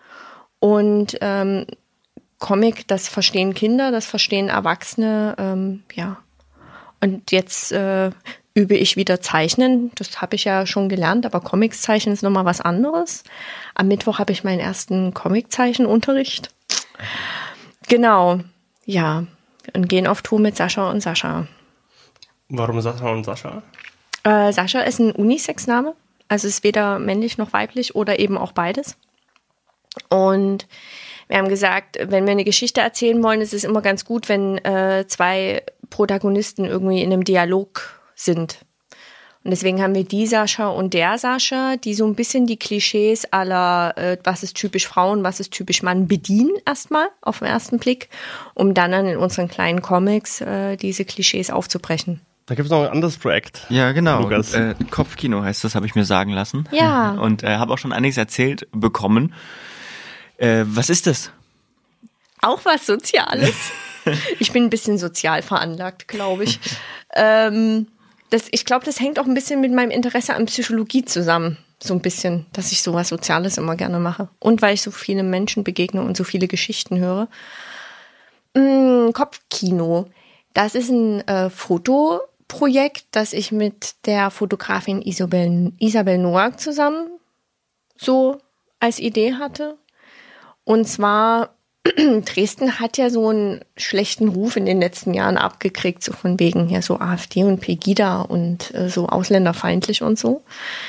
Und ähm, Comic, das verstehen Kinder, das verstehen Erwachsene, ähm, ja. Und jetzt äh, übe ich wieder Zeichnen. Das habe ich ja schon gelernt, aber Comics zeichnen ist nochmal was anderes. Am Mittwoch habe ich meinen ersten Comic-Zeichenunterricht. Genau, ja. Und gehen auf Tour mit Sascha und Sascha. Warum Sascha und Sascha? Äh, Sascha ist ein Unisex-Name. Also ist weder männlich noch weiblich oder eben auch beides. Und wir haben gesagt, wenn wir eine Geschichte erzählen wollen, ist es immer ganz gut, wenn äh, zwei Protagonisten irgendwie in einem Dialog sind. Und deswegen haben wir die Sascha und der Sascha, die so ein bisschen die Klischees aller, äh, was ist typisch Frauen, was ist typisch Mann, bedienen erstmal auf den ersten Blick, um dann, dann in unseren kleinen Comics äh, diese Klischees aufzubrechen. Da gibt es noch ein anderes Projekt. Ja, genau. Lukas. Äh, Kopfkino heißt das, habe ich mir sagen lassen. Ja. Und äh, habe auch schon einiges erzählt bekommen. Äh, was ist das? Auch was Soziales. Ich bin ein bisschen sozial veranlagt, glaube ich. ähm, das, ich glaube, das hängt auch ein bisschen mit meinem Interesse an Psychologie zusammen. So ein bisschen, dass ich sowas Soziales immer gerne mache. Und weil ich so viele Menschen begegne und so viele Geschichten höre. Mm, Kopfkino. Das ist ein äh, Fotoprojekt, das ich mit der Fotografin Isabel, Isabel Noack zusammen so als Idee hatte. Und zwar, Dresden hat ja so einen schlechten Ruf in den letzten Jahren abgekriegt, so von wegen ja so AfD und Pegida und äh, so ausländerfeindlich und so.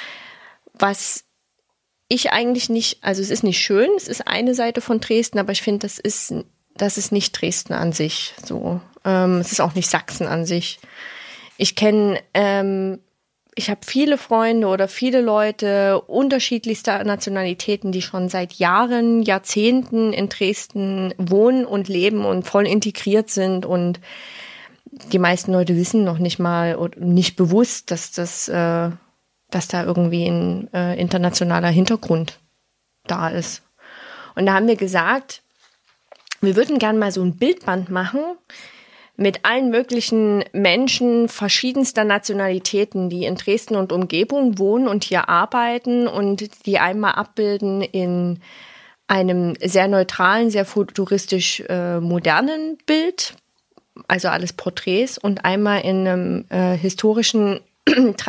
Was ich eigentlich nicht, also es ist nicht schön, es ist eine Seite von Dresden, aber ich finde, das ist, das ist nicht Dresden an sich. So, ähm, es ist auch nicht Sachsen an sich. Ich kenne, ähm, ich habe viele Freunde oder viele Leute unterschiedlichster Nationalitäten, die schon seit Jahren, Jahrzehnten in Dresden wohnen und leben und voll integriert sind. Und die meisten Leute wissen noch nicht mal oder nicht bewusst, dass das, äh, dass da irgendwie ein äh, internationaler Hintergrund da ist. Und da haben wir gesagt, wir würden gerne mal so ein Bildband machen mit allen möglichen Menschen verschiedenster Nationalitäten, die in Dresden und Umgebung wohnen und hier arbeiten und die einmal abbilden in einem sehr neutralen, sehr futuristisch äh, modernen Bild, also alles Porträts, und einmal in einem äh, historischen,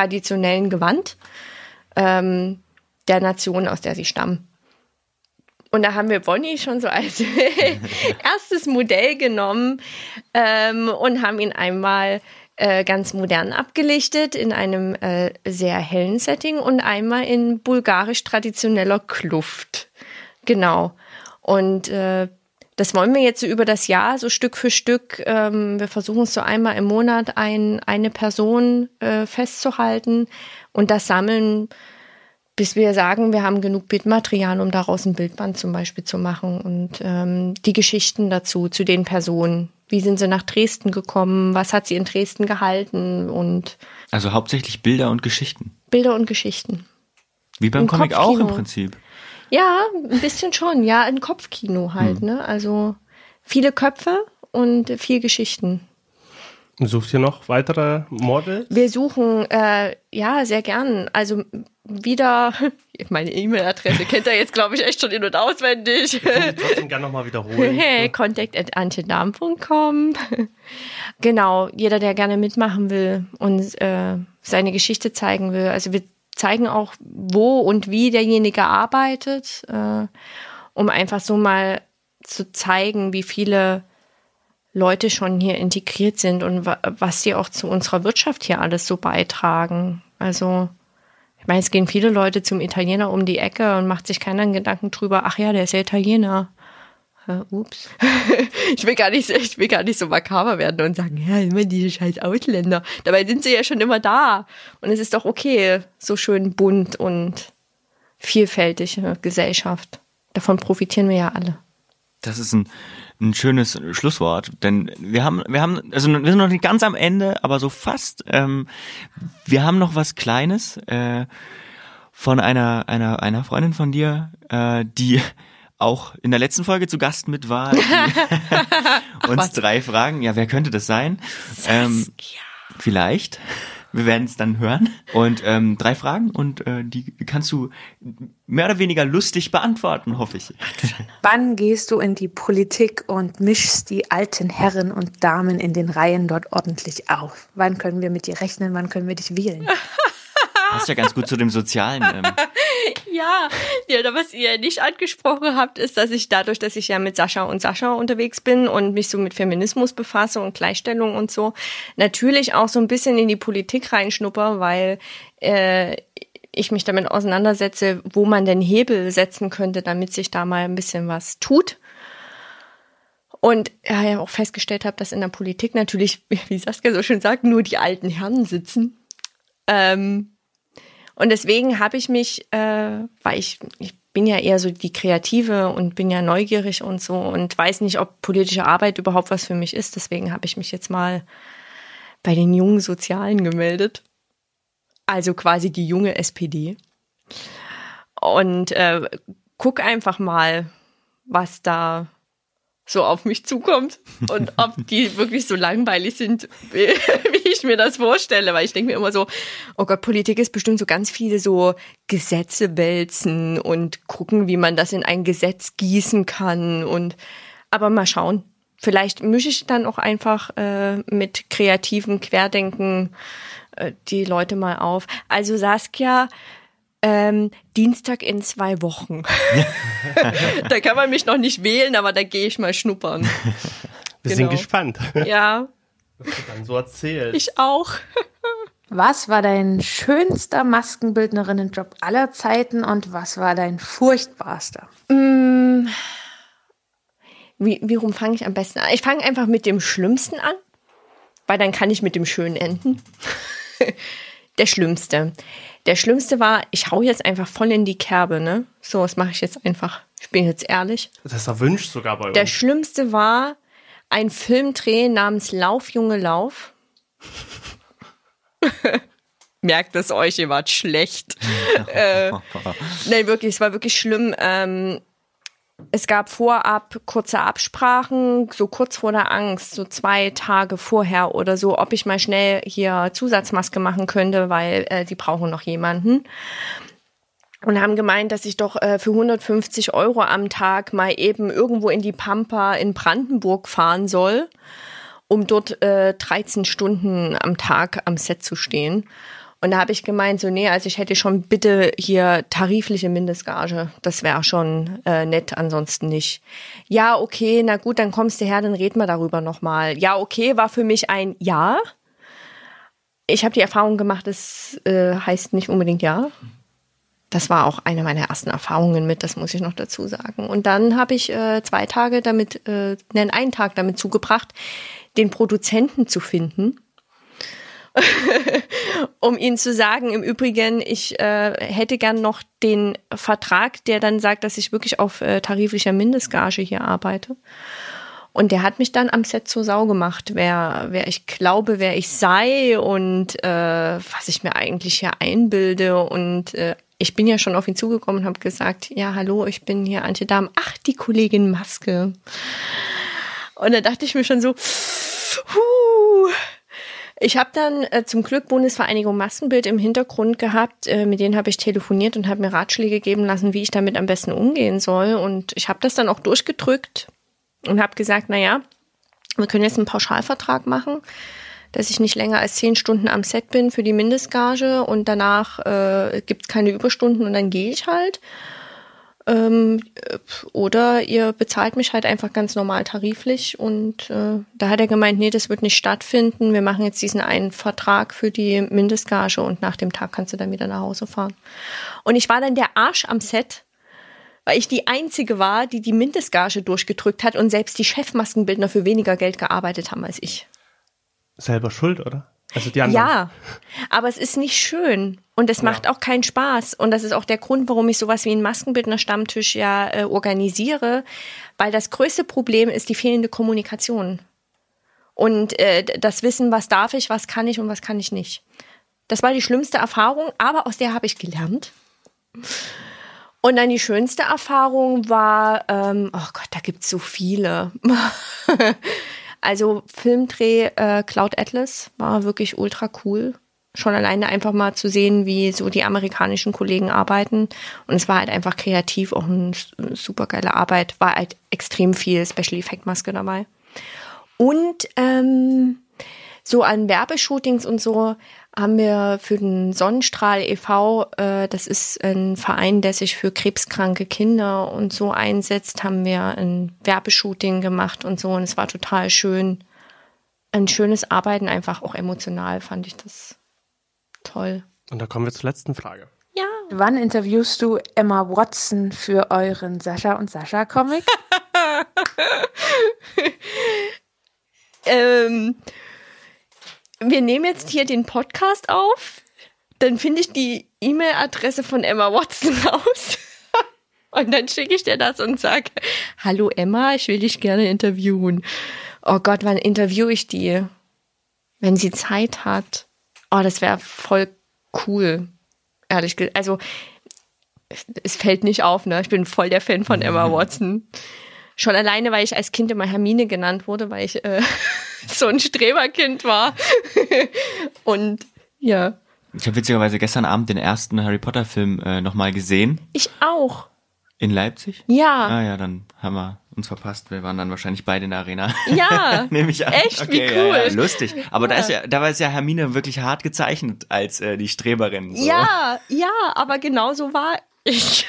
traditionellen Gewand ähm, der Nation, aus der sie stammen. Und da haben wir Bonnie schon so als erstes Modell genommen ähm, und haben ihn einmal äh, ganz modern abgelichtet in einem äh, sehr hellen Setting und einmal in bulgarisch traditioneller Kluft. Genau. Und äh, das wollen wir jetzt so über das Jahr, so Stück für Stück. Ähm, wir versuchen es so einmal im Monat ein, eine Person äh, festzuhalten und das sammeln, bis wir sagen, wir haben genug Bildmaterial, um daraus ein Bildband zum Beispiel zu machen. Und ähm, die Geschichten dazu, zu den Personen. Wie sind sie nach Dresden gekommen? Was hat sie in Dresden gehalten? Und also hauptsächlich Bilder und Geschichten. Bilder und Geschichten. Wie beim Ein Comic auch Kopfkino. im Prinzip. Ja, ein bisschen schon. Ja, ein Kopfkino halt. Hm. Ne? Also viele Köpfe und viel Geschichten. Sucht ihr noch weitere Models? Wir suchen, äh, ja, sehr gern. Also wieder, meine E-Mail-Adresse kennt ihr jetzt, glaube ich, echt schon in- und auswendig. Ich würde trotzdem gerne nochmal wiederholen. Hey, contact at antedam punkt com. Genau, jeder, der gerne mitmachen will und äh, seine Geschichte zeigen will. Also wir zeigen auch, wo und wie derjenige arbeitet, äh, um einfach so mal zu zeigen, wie viele Leute schon hier integriert sind und wa- was die auch zu unserer Wirtschaft hier alles so beitragen. Also, ich meine, es gehen viele Leute zum Italiener um die Ecke und macht sich keinen Gedanken drüber, ach ja, der ist ja Italiener. Äh, ups. ich will gar nicht, ich will gar nicht so makaber werden und sagen, ja, immer diese scheiß Ausländer. Dabei sind sie ja schon immer da. Und es ist doch okay, so schön bunt und vielfältige Gesellschaft. Davon profitieren wir ja alle. Das ist ein, ein schönes Schlusswort, denn wir haben, wir haben, also wir sind noch nicht ganz am Ende, aber so fast. Ähm, wir haben noch was Kleines äh, von einer einer einer Freundin von dir, äh, die auch in der letzten Folge zu Gast mit war. Die uns was? drei Fragen. Ja, wer könnte das sein? Ähm, vielleicht. Wir werden es dann hören. Und ähm, drei Fragen und äh, die kannst du mehr oder weniger lustig beantworten, hoffe ich. Wann gehst du in die Politik und mischst die alten Herren und Damen in den Reihen dort ordentlich auf? Wann können wir mit dir rechnen? Wann können wir dich wählen? Passt ja ganz gut zu dem Sozialen. Ähm. Ja, ja, was ihr nicht angesprochen habt, ist, dass ich dadurch, dass ich ja mit Sascha und Sascha unterwegs bin und mich so mit Feminismus befasse und Gleichstellung und so, natürlich auch so ein bisschen in die Politik reinschnupper, weil äh, ich mich damit auseinandersetze, wo man den Hebel setzen könnte, damit sich da mal ein bisschen was tut. Und ja, auch festgestellt habe, dass in der Politik natürlich, wie Saskia so schön sagt, nur die alten Herren sitzen. Ähm, Und deswegen habe ich mich, äh, weil ich, ich bin ja eher so die Kreative und bin ja neugierig und so und weiß nicht, ob politische Arbeit überhaupt was für mich ist. Deswegen habe ich mich jetzt mal bei den jungen Sozialen gemeldet. Also quasi die junge S P D. Und äh, guck einfach mal, was da so auf mich zukommt und ob die wirklich so langweilig sind, wie, wie ich mir das vorstelle. Weil ich denke mir immer so, oh Gott, Politik ist bestimmt so ganz viele so Gesetze wälzen und gucken, wie man das in ein Gesetz gießen kann. Und aber mal schauen. Vielleicht mische ich dann auch einfach äh, mit kreativem Querdenken äh, die Leute mal auf. Also Saskia, Ähm, Dienstag in zwei Wochen. Da kann man mich noch nicht wählen, aber da gehe ich mal schnuppern. Wir Genau. sind gespannt, Ja, was du dann so erzählst. ich auch. Was war dein schönster Maskenbildnerinnenjob aller Zeiten und was war dein furchtbarster? Mm, wie, wie rum fange ich am besten an? Ich fange einfach mit dem Schlimmsten an, weil dann kann ich mit dem Schönen enden. Der Schlimmste. Der Schlimmste war, ich hau jetzt einfach voll in die Kerbe, ne? So, das mache ich jetzt einfach. Ich bin jetzt ehrlich. Das ist erwünscht sogar bei uns. Der Schlimmste war ein Filmdreh namens Lauf, Junge, Lauf. Merkt es euch, ihr wart schlecht. äh, nein, wirklich, es war wirklich schlimm. Ähm, es gab vorab kurze Absprachen, so kurz vor der Angst, so zwei Tage vorher oder so, ob ich mal schnell hier Zusatzmaske machen könnte, weil äh, die brauchen noch jemanden. Und haben gemeint, dass ich doch äh, für hundertfünfzig Euro am Tag mal eben irgendwo in die Pampa in Brandenburg fahren soll, um dort äh, dreizehn Stunden am Tag am Set zu stehen. Und da habe ich gemeint, so nee, also ich hätte schon bitte hier tarifliche Mindestgage. Das wäre schon äh, nett, ansonsten nicht. Ja, okay, na gut, dann kommst du her, dann reden wir darüber nochmal. Ja, okay, war für mich ein Ja. Ich habe die Erfahrung gemacht, das äh, heißt nicht unbedingt Ja. Das war auch eine meiner ersten Erfahrungen mit, das muss ich noch dazu sagen. Und dann habe ich äh, zwei Tage damit, äh, nein, einen Tag damit zugebracht, den Produzenten zu finden, um ihnen zu sagen, im Übrigen, ich äh, hätte gern noch den Vertrag, der dann sagt, dass ich wirklich auf äh, tariflicher Mindestgage hier arbeite. Und der hat mich dann am Set zur Sau gemacht, wer, wer ich glaube, wer ich sei und äh, was ich mir eigentlich hier einbilde. Und äh, ich bin ja schon auf ihn zugekommen und habe gesagt, ja, hallo, ich bin hier Antje Dahm. Ach, die Kollegin Maske. Und da dachte ich mir schon so, huh. Ich habe dann äh, zum Glück Bundesvereinigung Maskenbild im Hintergrund gehabt. Äh, mit denen habe ich telefoniert und habe mir Ratschläge geben lassen, wie ich damit am besten umgehen soll. Und ich habe das dann auch durchgedrückt. Und habe gesagt, naja, wir können jetzt einen Pauschalvertrag machen, dass ich nicht länger als zehn Stunden am Set bin für die Mindestgage und danach äh, gibt es keine Überstunden und dann gehe ich halt. Ähm, oder ihr bezahlt mich halt einfach ganz normal tariflich. Und äh, da hat er gemeint, nee, das wird nicht stattfinden. Wir machen jetzt diesen einen Vertrag für die Mindestgage und nach dem Tag kannst du dann wieder nach Hause fahren. Und ich war dann der Arsch am Set, weil ich die Einzige war, die die Mindestgage durchgedrückt hat und selbst die Chefmaskenbildner für weniger Geld gearbeitet haben als ich. Selber schuld, oder? Also die anderen. Ja, aber es ist nicht schön und es Ja. macht auch keinen Spaß. Und das ist auch der Grund, warum ich sowas wie einen Maskenbildner-Stammtisch ja äh, organisiere, weil das größte Problem ist die fehlende Kommunikation. Und äh, das Wissen, was darf ich, was kann ich und was kann ich nicht. Das war die schlimmste Erfahrung, aber aus der habe ich gelernt. Und dann die schönste Erfahrung war, ähm, oh Gott, da gibt's so viele. Also Filmdreh äh, Cloud Atlas war wirklich ultra cool. Schon alleine einfach mal zu sehen, wie so die amerikanischen Kollegen arbeiten. Und es war halt einfach kreativ, auch eine super geile Arbeit. War halt extrem viel Special Effect Maske dabei. Und ähm, so an Werbeshootings und so haben wir für den Sonnenstrahl e V, äh, das ist ein Verein, der sich für krebskranke Kinder und so einsetzt, haben wir ein Werbeshooting gemacht und so. Und es war total schön. Ein schönes Arbeiten, einfach auch emotional fand ich das toll. Und da kommen wir zur letzten Frage. Ja. Wann interviewst du Emma Watson für euren Sascha und Sascha Comic? ähm... Wir nehmen jetzt hier den Podcast auf, dann finde ich die E-Mail-Adresse von Emma Watson raus und dann schicke ich dir das und sage, hallo Emma, ich will dich gerne interviewen. Oh Gott, wann interviewe ich die? Wenn sie Zeit hat. Oh, das wäre voll cool. Ehrlich gesagt, also es fällt nicht auf, ne? Ich bin voll der Fan von Emma Watson. Schon alleine, weil ich als Kind immer Hermine genannt wurde, weil ich äh, so ein Streberkind war. Und ja. Ich habe witzigerweise gestern Abend den ersten Harry Potter Film äh, nochmal gesehen. Ich auch. In Leipzig? Ja. Ah ja, dann haben wir uns verpasst. Wir waren dann wahrscheinlich beide in der Arena. Ja. Nehme ich an. Echt, okay, wie cool. Ja, ja, lustig. Aber Ja. da ist ja, da war es ja Hermine wirklich hart gezeichnet als äh, die Streberin. So. Ja, ja, aber genau so war ich.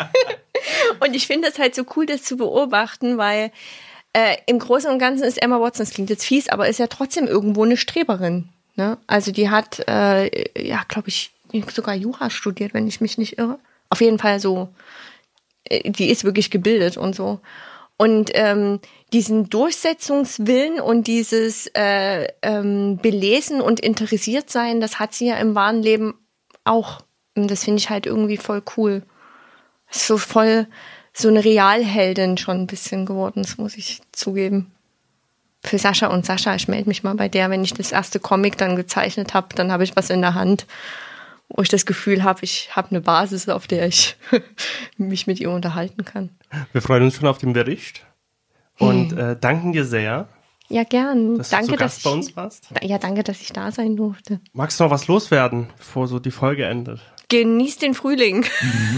Und ich finde es halt so cool, das zu beobachten, weil äh, im Großen und Ganzen ist Emma Watson, das klingt jetzt fies, aber ist ja trotzdem irgendwo eine Streberin. Ne? Also die hat, äh, ja, glaube ich, sogar Jura studiert, wenn ich mich nicht irre. Auf jeden Fall so, äh, die ist wirklich gebildet und so. Und ähm, diesen Durchsetzungswillen und dieses äh, ähm, Belesen und interessiert sein, das hat sie ja im wahren Leben auch. Und das finde ich halt irgendwie voll cool. So voll so eine Realheldin schon ein bisschen geworden, das muss ich zugeben. Für Sascha und Sascha, ich melde mich mal bei der, wenn ich das erste Comic dann gezeichnet habe, dann habe ich was in der Hand, wo ich das Gefühl habe, ich habe eine Basis, auf der ich mich mit ihr unterhalten kann. Wir freuen uns schon auf den Bericht und äh, danken dir sehr, Ja, gern. dass Danke, du zu dass Gast bei ich, uns warst. ja, danke, dass ich da sein durfte. Magst du noch was loswerden, bevor so die Folge endet? Genießt den Frühling.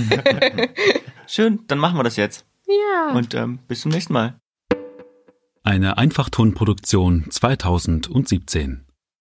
Schön, dann machen wir das jetzt. Ja. Und ähm, bis zum nächsten Mal. Eine Einfachtonproduktion zweitausendsiebzehn.